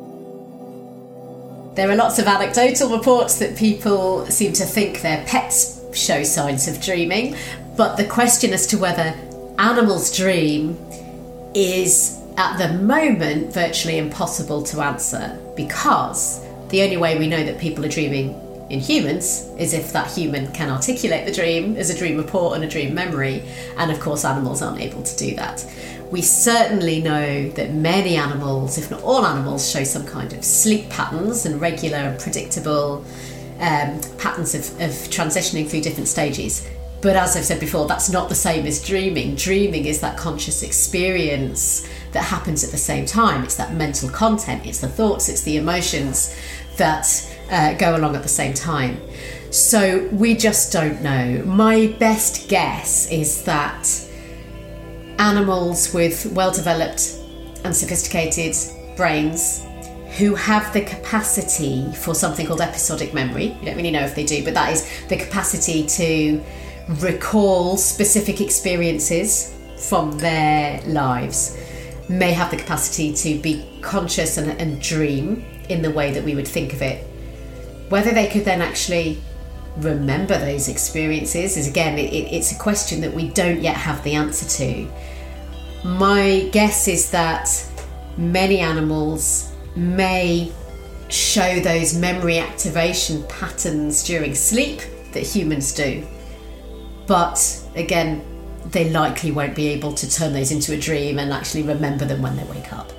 [SPEAKER 5] There are lots of anecdotal reports that people seem to think their pets show signs of dreaming, but the question as to whether animals dream is at the moment virtually impossible to answer, because the only way we know that people are dreaming in humans is if that human can articulate the dream as a dream report and a dream memory, and of course animals aren't able to do that. We certainly know that many animals, if not all animals, show some kind of sleep patterns and regular and predictable um, patterns of, of transitioning through different stages. But as I've said before, that's not the same as dreaming. Dreaming is that conscious experience that happens at the same time. It's that mental content, it's the thoughts, it's the emotions that uh, go along at the same time. So we just don't know. My best guess is that animals with well-developed and sophisticated brains who have the capacity for something called episodic memory, you don't really know if they do, but that is the capacity to recall specific experiences from their lives, may have the capacity to be conscious and, and dream in the way that we would think of it. Whether they could then actually remember those experiences is, again, it, it's a question that we don't yet have the answer to. My guess is that many animals may show those memory activation patterns during sleep that humans do. But again, they likely won't be able to turn those into a dream and actually remember them when they wake up.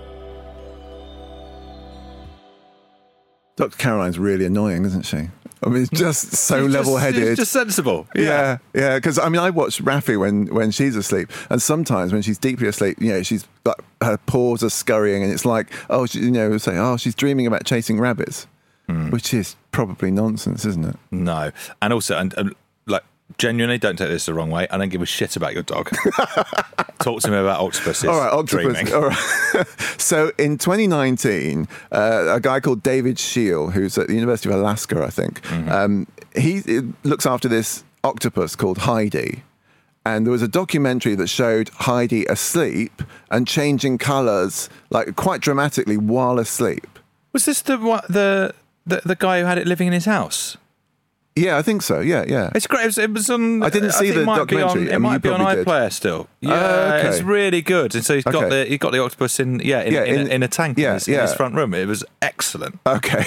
[SPEAKER 4] Doctor Caroline's really annoying, isn't she? I mean, it's just so
[SPEAKER 3] She's just-
[SPEAKER 4] level-headed.
[SPEAKER 3] she's just sensible.
[SPEAKER 4] Yeah, yeah. Because I mean, I watch Raffi when when she's asleep, and sometimes when she's deeply asleep, you know, she's like her paws are scurrying, and it's like, oh, she, you know, say, oh, she's dreaming about chasing rabbits, which is probably nonsense, isn't it?
[SPEAKER 3] No, and also, and, and like, genuinely, don't take this the wrong way. I don't give a shit about your dog. Talk to me about octopuses.
[SPEAKER 4] All right, octopus.
[SPEAKER 3] Dreaming.
[SPEAKER 4] All right. So in twenty nineteen, uh, a guy called David Scheel, who's at the University of Alaska, I think,
[SPEAKER 3] Mm-hmm.
[SPEAKER 4] um, he looks after this octopus called Heidi. And there was a documentary that showed Heidi asleep and changing colours, like quite dramatically while asleep.
[SPEAKER 3] Was this the what, the, the the guy who had it living in his house?
[SPEAKER 4] Yeah, I think so. Yeah, yeah.
[SPEAKER 3] It's great. It was, it was on.
[SPEAKER 4] I didn't see
[SPEAKER 3] think
[SPEAKER 4] the
[SPEAKER 3] it might be
[SPEAKER 4] documentary.
[SPEAKER 3] on-
[SPEAKER 4] I
[SPEAKER 3] it
[SPEAKER 4] mean,
[SPEAKER 3] might
[SPEAKER 4] you
[SPEAKER 3] be on
[SPEAKER 4] probably did.
[SPEAKER 3] iPlayer still. Yeah,
[SPEAKER 4] Oh, okay.
[SPEAKER 3] it's really good. And so he's got
[SPEAKER 4] Okay.
[SPEAKER 3] the he got the octopus in yeah in,
[SPEAKER 4] Yeah,
[SPEAKER 3] in,
[SPEAKER 4] in-
[SPEAKER 3] in a tank
[SPEAKER 4] yeah,
[SPEAKER 3] in, his, in
[SPEAKER 4] yeah.
[SPEAKER 3] his front room. It was excellent.
[SPEAKER 4] Okay.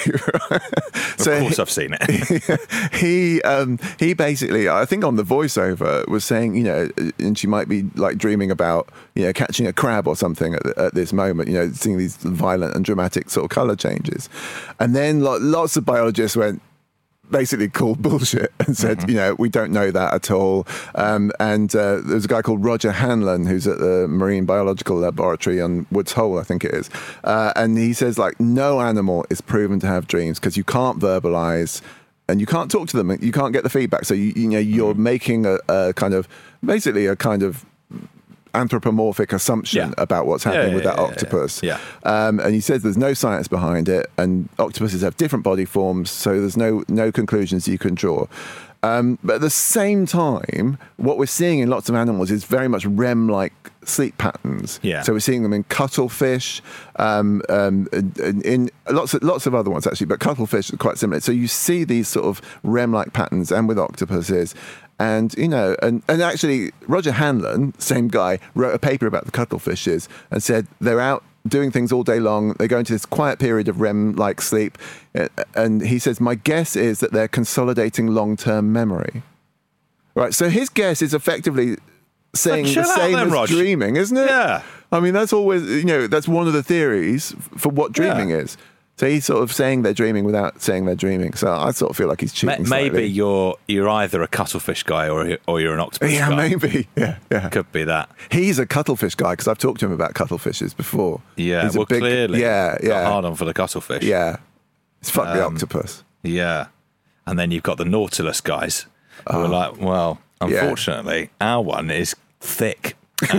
[SPEAKER 3] Of
[SPEAKER 4] So
[SPEAKER 3] course,
[SPEAKER 4] he-
[SPEAKER 3] I've seen it.
[SPEAKER 4] he um, he basically, I think on the voiceover was saying, you know, and she might be like dreaming about, you know, catching a crab or something at, at this moment, you know, seeing these violent and dramatic sort of colour changes. And then lo- lots of biologists went, basically called bullshit and said,
[SPEAKER 3] Mm-hmm.
[SPEAKER 4] you know, we don't know that at all. Um, and uh, there's a guy called Roger Hanlon who's at the Marine Biological Laboratory on Woods Hole, I think it is. Uh, and he says, like, no animal is proven to have dreams because you can't verbalise and you can't talk to them. You can't get the feedback. So, you, you know, you're
[SPEAKER 3] Mm-hmm.
[SPEAKER 4] making a, a kind of, basically a kind of anthropomorphic assumption
[SPEAKER 3] Yeah.
[SPEAKER 4] about what's happening
[SPEAKER 3] Yeah,
[SPEAKER 4] with
[SPEAKER 3] yeah,
[SPEAKER 4] that
[SPEAKER 3] yeah, yeah.
[SPEAKER 4] octopus.
[SPEAKER 3] Yeah.
[SPEAKER 4] Um, and he says there's no science behind it, and octopuses have different body forms, so there's no no conclusions you can draw. Um, but at the same time, what we're seeing in lots of animals is very much R E M-like sleep patterns.
[SPEAKER 3] Yeah.
[SPEAKER 4] So we're seeing them in cuttlefish, um, um, in, in lots of lots of other ones actually, but cuttlefish are quite similar. So you see these sort of R E M-like patterns, and with octopuses. And, you know, and, and actually, Roger Hanlon, same guy, wrote a paper about the cuttlefishes and said they're out doing things all day long. They go into this quiet period of R E M-like sleep. Uh, And he says, my guess is that they're consolidating long-term memory. Right, so his guess is effectively saying
[SPEAKER 3] chill
[SPEAKER 4] the
[SPEAKER 3] out
[SPEAKER 4] same
[SPEAKER 3] then,
[SPEAKER 4] as
[SPEAKER 3] Rog.
[SPEAKER 4] dreaming, isn't it?
[SPEAKER 3] Yeah.
[SPEAKER 4] I mean, that's always, you know, that's one of the theories for what dreaming
[SPEAKER 3] Yeah.
[SPEAKER 4] is. So he's sort of saying they're dreaming without saying they're dreaming. So I sort of feel like he's
[SPEAKER 3] Ma-
[SPEAKER 4] cheating
[SPEAKER 3] Maybe
[SPEAKER 4] slightly.
[SPEAKER 3] you're you're either a cuttlefish guy or or you're an octopus
[SPEAKER 4] Yeah,
[SPEAKER 3] guy.
[SPEAKER 4] maybe. Yeah, yeah.
[SPEAKER 3] Could be that.
[SPEAKER 4] He's a cuttlefish guy because I've talked to him about cuttlefishes before.
[SPEAKER 3] Yeah,
[SPEAKER 4] He's a
[SPEAKER 3] well,
[SPEAKER 4] big-
[SPEAKER 3] clearly.
[SPEAKER 4] Yeah,
[SPEAKER 3] got
[SPEAKER 4] yeah.
[SPEAKER 3] hard on for the cuttlefish.
[SPEAKER 4] Yeah. It's fuck the
[SPEAKER 3] Um,
[SPEAKER 4] octopus.
[SPEAKER 3] Yeah. And then you've got the Nautilus guys who
[SPEAKER 4] Oh.
[SPEAKER 3] are like, well, unfortunately, our one is thick.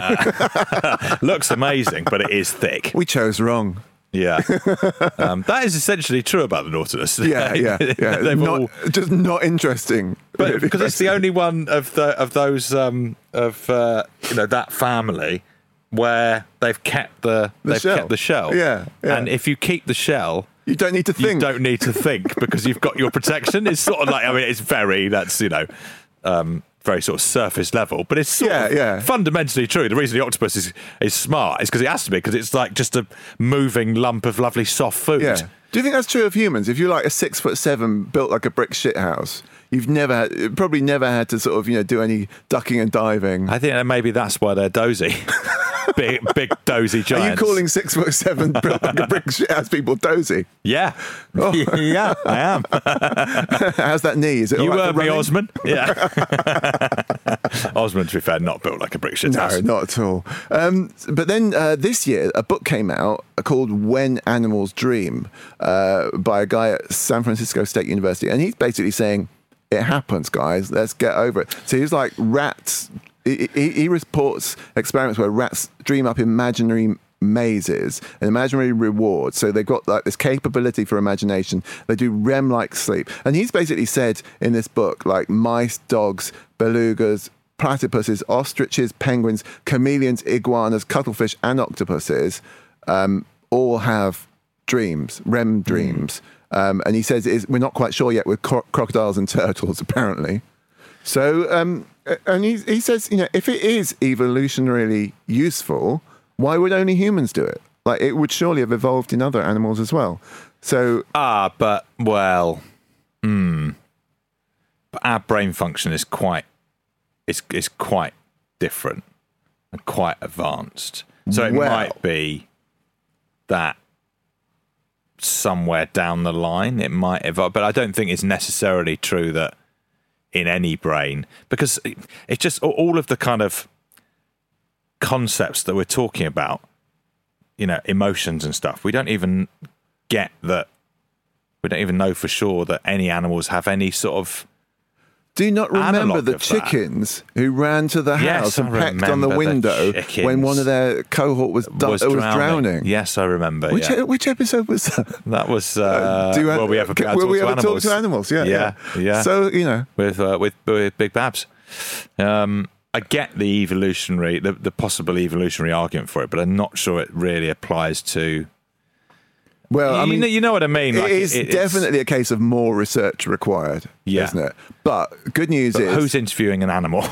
[SPEAKER 3] Uh, looks amazing, but it is thick.
[SPEAKER 4] We chose wrong.
[SPEAKER 3] Yeah. Um, that is essentially true about the Nautilus.
[SPEAKER 4] Yeah, yeah, yeah.
[SPEAKER 3] They've
[SPEAKER 4] not,
[SPEAKER 3] all-
[SPEAKER 4] just not interesting.
[SPEAKER 3] but
[SPEAKER 4] really.
[SPEAKER 3] because it's the only one of the of those um, of uh, you know that family where they've kept the,
[SPEAKER 4] The
[SPEAKER 3] they've
[SPEAKER 4] shell.
[SPEAKER 3] kept the shell.
[SPEAKER 4] Yeah, yeah.
[SPEAKER 3] And if you keep the shell,
[SPEAKER 4] You don't need to
[SPEAKER 3] you
[SPEAKER 4] think.
[SPEAKER 3] don't need to think because you've got your protection. It's sort of like, I mean, it's very that's you know. Um, very sort of surface level, but it's sort
[SPEAKER 4] Yeah,
[SPEAKER 3] of
[SPEAKER 4] yeah.
[SPEAKER 3] fundamentally true. The reason the octopus is, is smart is because it has to be, because it's like just a moving lump of lovely soft food.
[SPEAKER 4] Yeah. Do you think that's true of humans? If you're like a six foot seven, built like a brick shit house, you've never had, probably never had to sort of, you know, do any ducking and diving.
[SPEAKER 3] I think that maybe that's why they're dozy. big, big dozy giants.
[SPEAKER 4] Are you calling six foot seven built like a brick shit house people dozy?
[SPEAKER 3] Yeah.
[SPEAKER 4] Oh.
[SPEAKER 3] Yeah, I am.
[SPEAKER 4] How's that knee? Is it
[SPEAKER 3] You
[SPEAKER 4] all right
[SPEAKER 3] heard
[SPEAKER 4] for
[SPEAKER 3] me,
[SPEAKER 4] running?
[SPEAKER 3] Osman. Yeah. Osman, to be fair, not built like a brick shit
[SPEAKER 4] No,
[SPEAKER 3] house.
[SPEAKER 4] not at all. Um, but then uh, this year, a book came out called When Animals Dream uh, by a guy at San Francisco State University. And he's basically saying, it happens, guys. Let's get over it. So he's like, rats... He, he, he reports experiments where rats dream up imaginary mazes and imaginary rewards. So they've got like this capability for imagination. They do R E M-like sleep. And he's basically said in this book, like mice, dogs, belugas, platypuses, ostriches, penguins, chameleons, iguanas, cuttlefish, and octopuses um, all have dreams, R E M dreams. Mm. Um, and he says it is, we're not quite sure yet with cro- crocodiles and turtles, apparently. So, um, and he, he says, you know, if it is evolutionarily useful, why would only humans do it? Like, it would surely have evolved in other animals as well. So,
[SPEAKER 3] ah, but well, hmm. But our brain function is quite, is is quite different and quite advanced. So it
[SPEAKER 4] well,
[SPEAKER 3] might be that somewhere down the line it might evolve, but I don't think it's necessarily true that in any brain, because it's just all of the kind of concepts that we're talking about, you know, emotions and stuff. We don't even get that. We don't even know for sure that any animals have any sort of.
[SPEAKER 4] Do you not remember
[SPEAKER 3] analogue
[SPEAKER 4] the
[SPEAKER 3] of
[SPEAKER 4] chickens who ran to the
[SPEAKER 3] Yes,
[SPEAKER 4] house and
[SPEAKER 3] I
[SPEAKER 4] pecked on the
[SPEAKER 3] remember the
[SPEAKER 4] window
[SPEAKER 3] chickens.
[SPEAKER 4] when one of their cohort was, du-
[SPEAKER 3] was,
[SPEAKER 4] was
[SPEAKER 3] drowning.
[SPEAKER 4] drowning?
[SPEAKER 3] Yes, I remember.
[SPEAKER 4] Which,
[SPEAKER 3] yeah.
[SPEAKER 4] which episode was that?
[SPEAKER 3] That was uh,
[SPEAKER 4] Do you-
[SPEAKER 3] will we ever be able to
[SPEAKER 4] will
[SPEAKER 3] talk
[SPEAKER 4] we
[SPEAKER 3] to
[SPEAKER 4] ever
[SPEAKER 3] animals?
[SPEAKER 4] talk to animals? Yeah,
[SPEAKER 3] yeah,
[SPEAKER 4] yeah.
[SPEAKER 3] yeah.
[SPEAKER 4] So, you know,
[SPEAKER 3] with uh, with with Big Babs, um, I get the evolutionary, the, the possible evolutionary argument for it, but I'm not sure it really applies to.
[SPEAKER 4] Well, I
[SPEAKER 3] you
[SPEAKER 4] mean,
[SPEAKER 3] know, you know what I mean.
[SPEAKER 4] It
[SPEAKER 3] Like,
[SPEAKER 4] is
[SPEAKER 3] it- it's-
[SPEAKER 4] definitely a case of more research required,
[SPEAKER 3] Yeah.
[SPEAKER 4] isn't it? But good news
[SPEAKER 3] But
[SPEAKER 4] is,
[SPEAKER 3] who's interviewing an animal?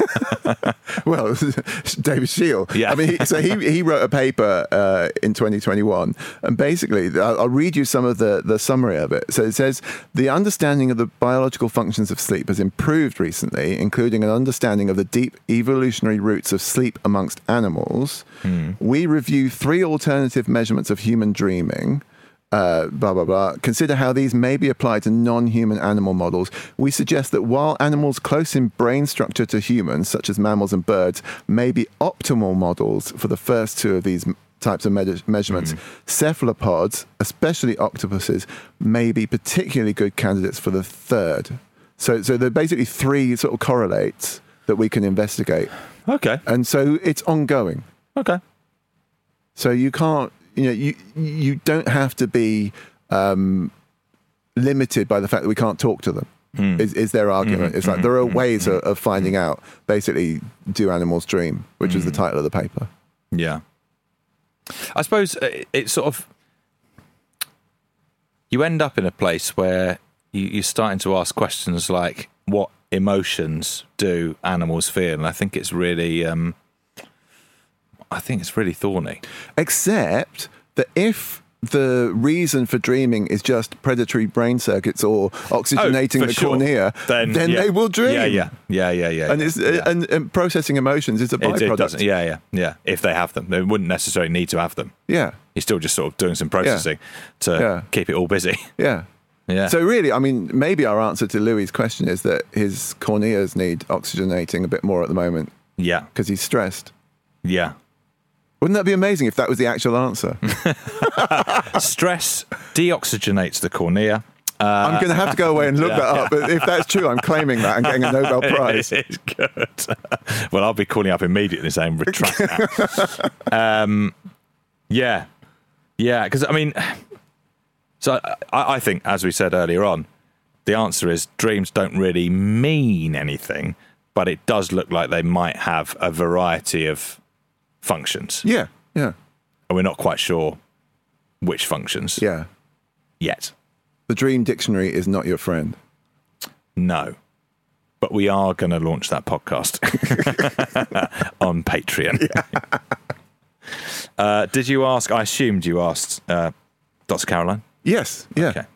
[SPEAKER 4] well, David Sheil.
[SPEAKER 3] Yeah.
[SPEAKER 4] I mean, he, so he he wrote a paper uh, in twenty twenty-one, and basically, I'll, I'll read you some of the the summary of it. So it says the understanding of the biological functions of sleep has improved recently, including an understanding of the deep evolutionary roots of sleep amongst animals.
[SPEAKER 3] Hmm.
[SPEAKER 4] We review three alternative measurements of human dreaming. Uh, blah, blah, blah. Consider how these may be applied to non-human animal models. We suggest that while animals close in brain structure to humans, such as mammals and birds, may be optimal models for the first two of these m- types of med- measurements, mm. cephalopods, especially octopuses, may be particularly good candidates for the third. So, so there are basically three sort of correlates that we can investigate.
[SPEAKER 3] Okay.
[SPEAKER 4] And so it's ongoing.
[SPEAKER 3] Okay.
[SPEAKER 4] So you can't, you know, you you don't have to be um, limited by the fact that we can't talk to them. Mm. Is is their argument? Mm-hmm. It's like there are ways mm-hmm. of, of finding out. Basically, do animals dream? Which mm. is the title of the paper.
[SPEAKER 3] Yeah, I suppose it, it's sort of you end up in a place where you, you're starting to ask questions like, what emotions do animals feel? And I think it's really. Um, I think it's really thorny.
[SPEAKER 4] Except that if the reason for dreaming is just predatory brain circuits or oxygenating
[SPEAKER 3] oh,
[SPEAKER 4] the
[SPEAKER 3] sure.
[SPEAKER 4] cornea,
[SPEAKER 3] then,
[SPEAKER 4] then
[SPEAKER 3] yeah.
[SPEAKER 4] they will dream.
[SPEAKER 3] Yeah, yeah, yeah, yeah, yeah.
[SPEAKER 4] And, it's,
[SPEAKER 3] yeah.
[SPEAKER 4] and, and processing emotions is a byproduct.
[SPEAKER 3] It, it doesn't, yeah, yeah, yeah. If they have them, they wouldn't necessarily need to have them.
[SPEAKER 4] Yeah,
[SPEAKER 3] you're still just sort of doing some processing
[SPEAKER 4] yeah.
[SPEAKER 3] to
[SPEAKER 4] yeah.
[SPEAKER 3] keep it all busy.
[SPEAKER 4] Yeah.
[SPEAKER 3] Yeah.
[SPEAKER 4] So really, I mean, maybe our answer to Louis' question is that his corneas need oxygenating a bit more at the moment.
[SPEAKER 3] Yeah.
[SPEAKER 4] Because he's stressed.
[SPEAKER 3] Yeah.
[SPEAKER 4] Wouldn't that be amazing if that was the actual answer?
[SPEAKER 3] Stress deoxygenates the cornea. Uh,
[SPEAKER 4] I'm going to have to go away and look yeah, that up. But if that's true, I'm claiming that and getting a Nobel Prize.
[SPEAKER 3] It's good. Well, I'll be calling up immediately saying retract that. um, yeah. Yeah, because, I mean, so I, I think, as we said earlier on, the answer is dreams don't really mean anything, but it does look like they might have a variety of functions.
[SPEAKER 4] Yeah, yeah.
[SPEAKER 3] And we're not quite sure which functions.
[SPEAKER 4] Yeah.
[SPEAKER 3] Yet.
[SPEAKER 4] The Dream Dictionary is not your friend.
[SPEAKER 3] No. But we are going to launch that podcast on Patreon. Yeah. uh, did you ask, I assumed you asked uh, Doctor Caroline?
[SPEAKER 4] Yes, yeah.
[SPEAKER 3] Okay.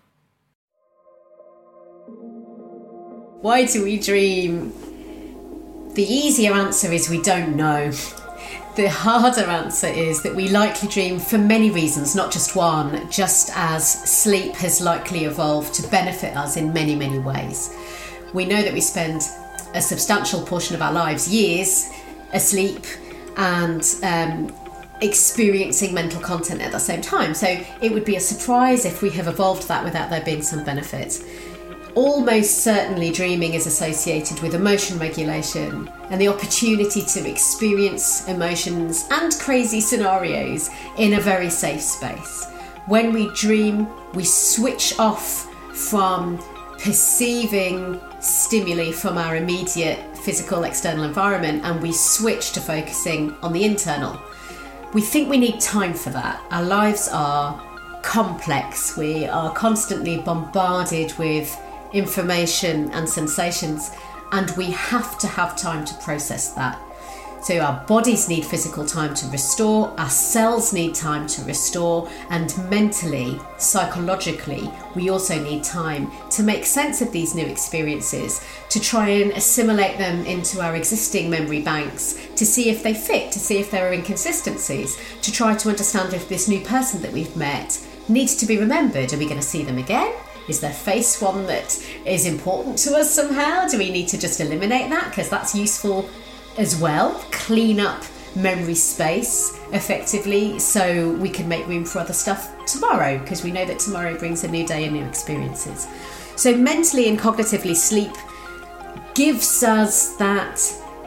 [SPEAKER 5] Why do we dream? The easier answer is we don't know. The harder answer is that we likely dream for many reasons, not just one, just as sleep has likely evolved to benefit us in many, many ways. We know that we spend a substantial portion of our lives, years, asleep and um, experiencing mental content at the same time. So it would be a surprise if we have evolved that without there being some benefit. Almost certainly dreaming is associated with emotion regulation and the opportunity to experience emotions and crazy scenarios in a very safe space. When we dream, we switch off from perceiving stimuli from our immediate physical external environment and we switch to focusing on the internal. We think we need time for that. Our lives are complex. We are constantly bombarded with information and sensations, and we have to have time to process that. So our bodies need physical time to restore, our cells need time to restore, and mentally, psychologically, we also need time to make sense of these new experiences, to try and assimilate them into our existing memory banks, to see if they fit, to see if there are inconsistencies, to try to understand if this new person that we've met needs to be remembered. Are we going to see them again? Is their face one that is important to us somehow? Do we need to just eliminate that? Because that's useful as well. Clean up memory space effectively so we can make room for other stuff tomorrow, because we know that tomorrow brings a new day and new experiences. So mentally and cognitively, sleep gives us that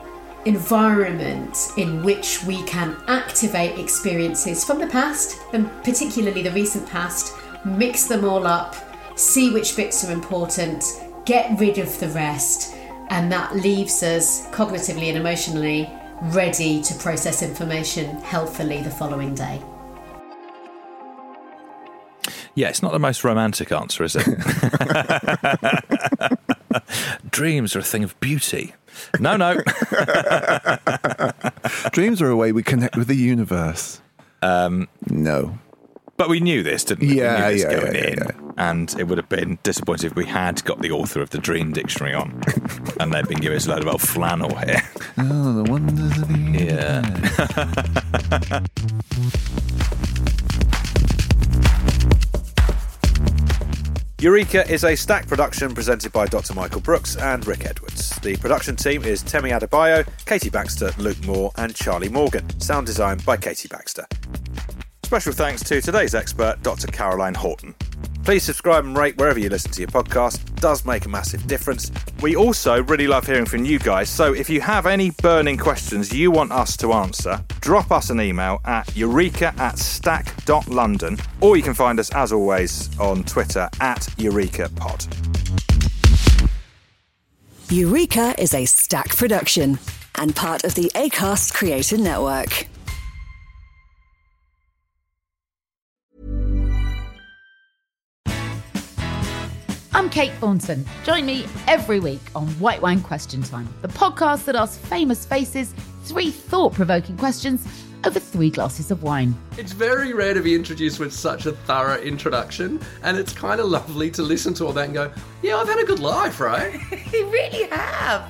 [SPEAKER 5] environment in which we can activate experiences from the past, and particularly the recent past, mix them all up, see which bits are important, get rid of the rest, and that leaves us cognitively and emotionally ready to process information healthily the following day.
[SPEAKER 3] Yeah, it's not the most romantic answer, is it? Dreams are a thing of beauty. No, no.
[SPEAKER 4] Dreams are a way we connect with the universe.
[SPEAKER 3] Um,
[SPEAKER 4] no.
[SPEAKER 3] But we knew this, didn't we?
[SPEAKER 4] Yeah,
[SPEAKER 3] we knew this
[SPEAKER 4] yeah,
[SPEAKER 3] going
[SPEAKER 4] yeah,
[SPEAKER 3] in.
[SPEAKER 4] yeah.
[SPEAKER 3] And it would have been disappointing if we had got the author of the Dream Dictionary on and they'd been giving us a load of old flannel here.
[SPEAKER 4] Oh, the wonders of the
[SPEAKER 3] Yeah. Eureka is a Stack production presented by Doctor Michael Brooks and Rick Edwards. The production team is Temi Adebayo, Katie Baxter, Luke Moore and Charlie Morgan. Sound designed by Katie Baxter. Special thanks to today's expert, Doctor Caroline Horton. Please subscribe and rate wherever you listen to your podcast. It does make a massive difference. We also really love hearing from you guys, so if you have any burning questions you want us to answer, drop us an email at eureka at stack dot london, or you can find us, as always, on Twitter at EurekaPod.
[SPEAKER 18] Eureka is a Stack production and part of the Acast Creator Network.
[SPEAKER 8] I'm Kate Thornton. Join me every week on White Wine Question Time, the podcast that asks famous faces three thought-provoking questions over three glasses of wine.
[SPEAKER 9] It's very rare to be introduced with such a thorough introduction, and it's kind of lovely to listen to all that and go, yeah, I've had a good life, right?
[SPEAKER 17] You really have.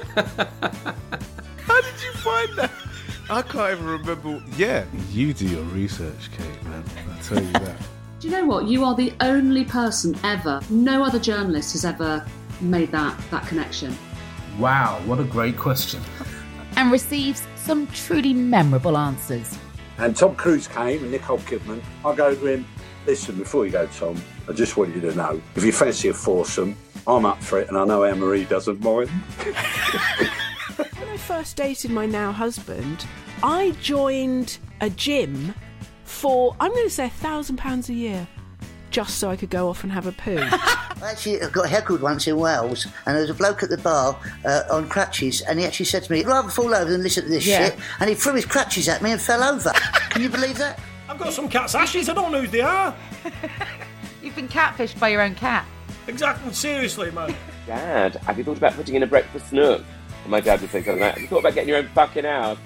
[SPEAKER 19] How did you find that? I can't even remember. Yeah, you do your research, Kate, man. I'll tell you that.
[SPEAKER 11] Do you know what? You are the only person ever, no other journalist has ever made that, that connection.
[SPEAKER 20] Wow, what a great question.
[SPEAKER 8] And receives some truly memorable answers.
[SPEAKER 12] And Tom Cruise came and Nicole Kidman. I go to him, listen, before you go, Tom, I just want you to know, if you fancy a foursome, I'm up for it, and I know Anne-Marie doesn't mind.
[SPEAKER 13] When I first dated my now husband, I joined a gym for, I'm going to say, a thousand pounds a year, just so I could go off and have a poo.
[SPEAKER 14] I actually got heckled once in Wales, and there was a bloke at the bar uh, on crutches, and he actually said to me, I'd rather fall over than listen to this
[SPEAKER 15] Yeah.
[SPEAKER 14] shit, and he threw his crutches at me and fell over. Can you believe that?
[SPEAKER 15] I've got some cat's ashes, I don't know who they are.
[SPEAKER 8] You've been catfished by your own cat.
[SPEAKER 15] Exactly, seriously, man.
[SPEAKER 16] Dad, have you thought about putting in a breakfast nook? And my dad would say something like that. Have you thought about getting your own fucking house?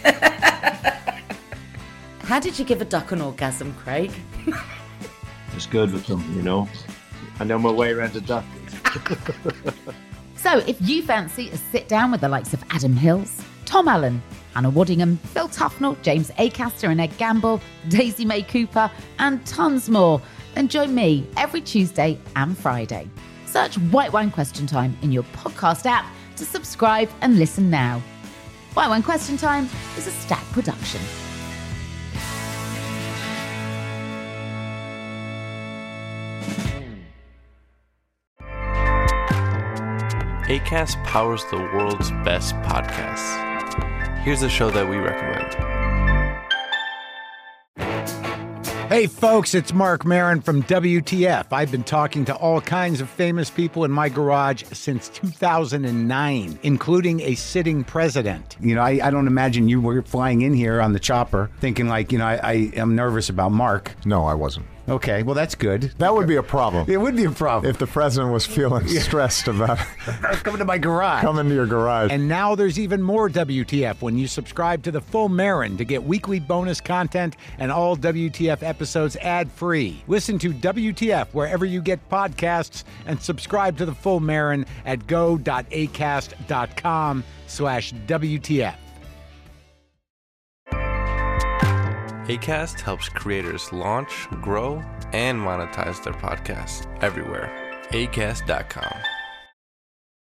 [SPEAKER 17] How did you give a duck an orgasm, Craig?
[SPEAKER 10] It's good with them, you know. I know my way around a duck.
[SPEAKER 8] So if you fancy a sit down with the likes of Adam Hills, Tom Allen, Hannah Waddingham, Phil Tufnell, James Acaster and Ed Gamble, Daisy May Cooper, and tons more. Then join me every Tuesday and Friday. Search White Wine Question Time in your podcast app to subscribe and listen now. White Wine Question Time is a Stack production.
[SPEAKER 21] Acast powers the world's best podcasts. Here's a show that we recommend.
[SPEAKER 22] Hey folks, it's Mark Maron from W T F. I've been talking to all kinds of famous people in my garage since two thousand nine, including a sitting president. You know, I, I don't imagine you were flying in here on the chopper thinking like, you know, I, I am nervous about Mark.
[SPEAKER 23] No, I wasn't.
[SPEAKER 22] Okay, well, that's good.
[SPEAKER 23] That would be a problem.
[SPEAKER 22] It would be a problem.
[SPEAKER 23] If the president was feeling stressed about
[SPEAKER 22] coming to my garage.
[SPEAKER 23] Coming to your garage.
[SPEAKER 22] And now there's even more W T F when you subscribe to the Full Marin to get weekly bonus content and all W T F episodes ad-free. Listen to W T F wherever you get podcasts and subscribe to the Full Marin at go.acast.com slash WTF.
[SPEAKER 21] Acast helps creators launch, grow, and monetize their podcasts everywhere. acast dot com.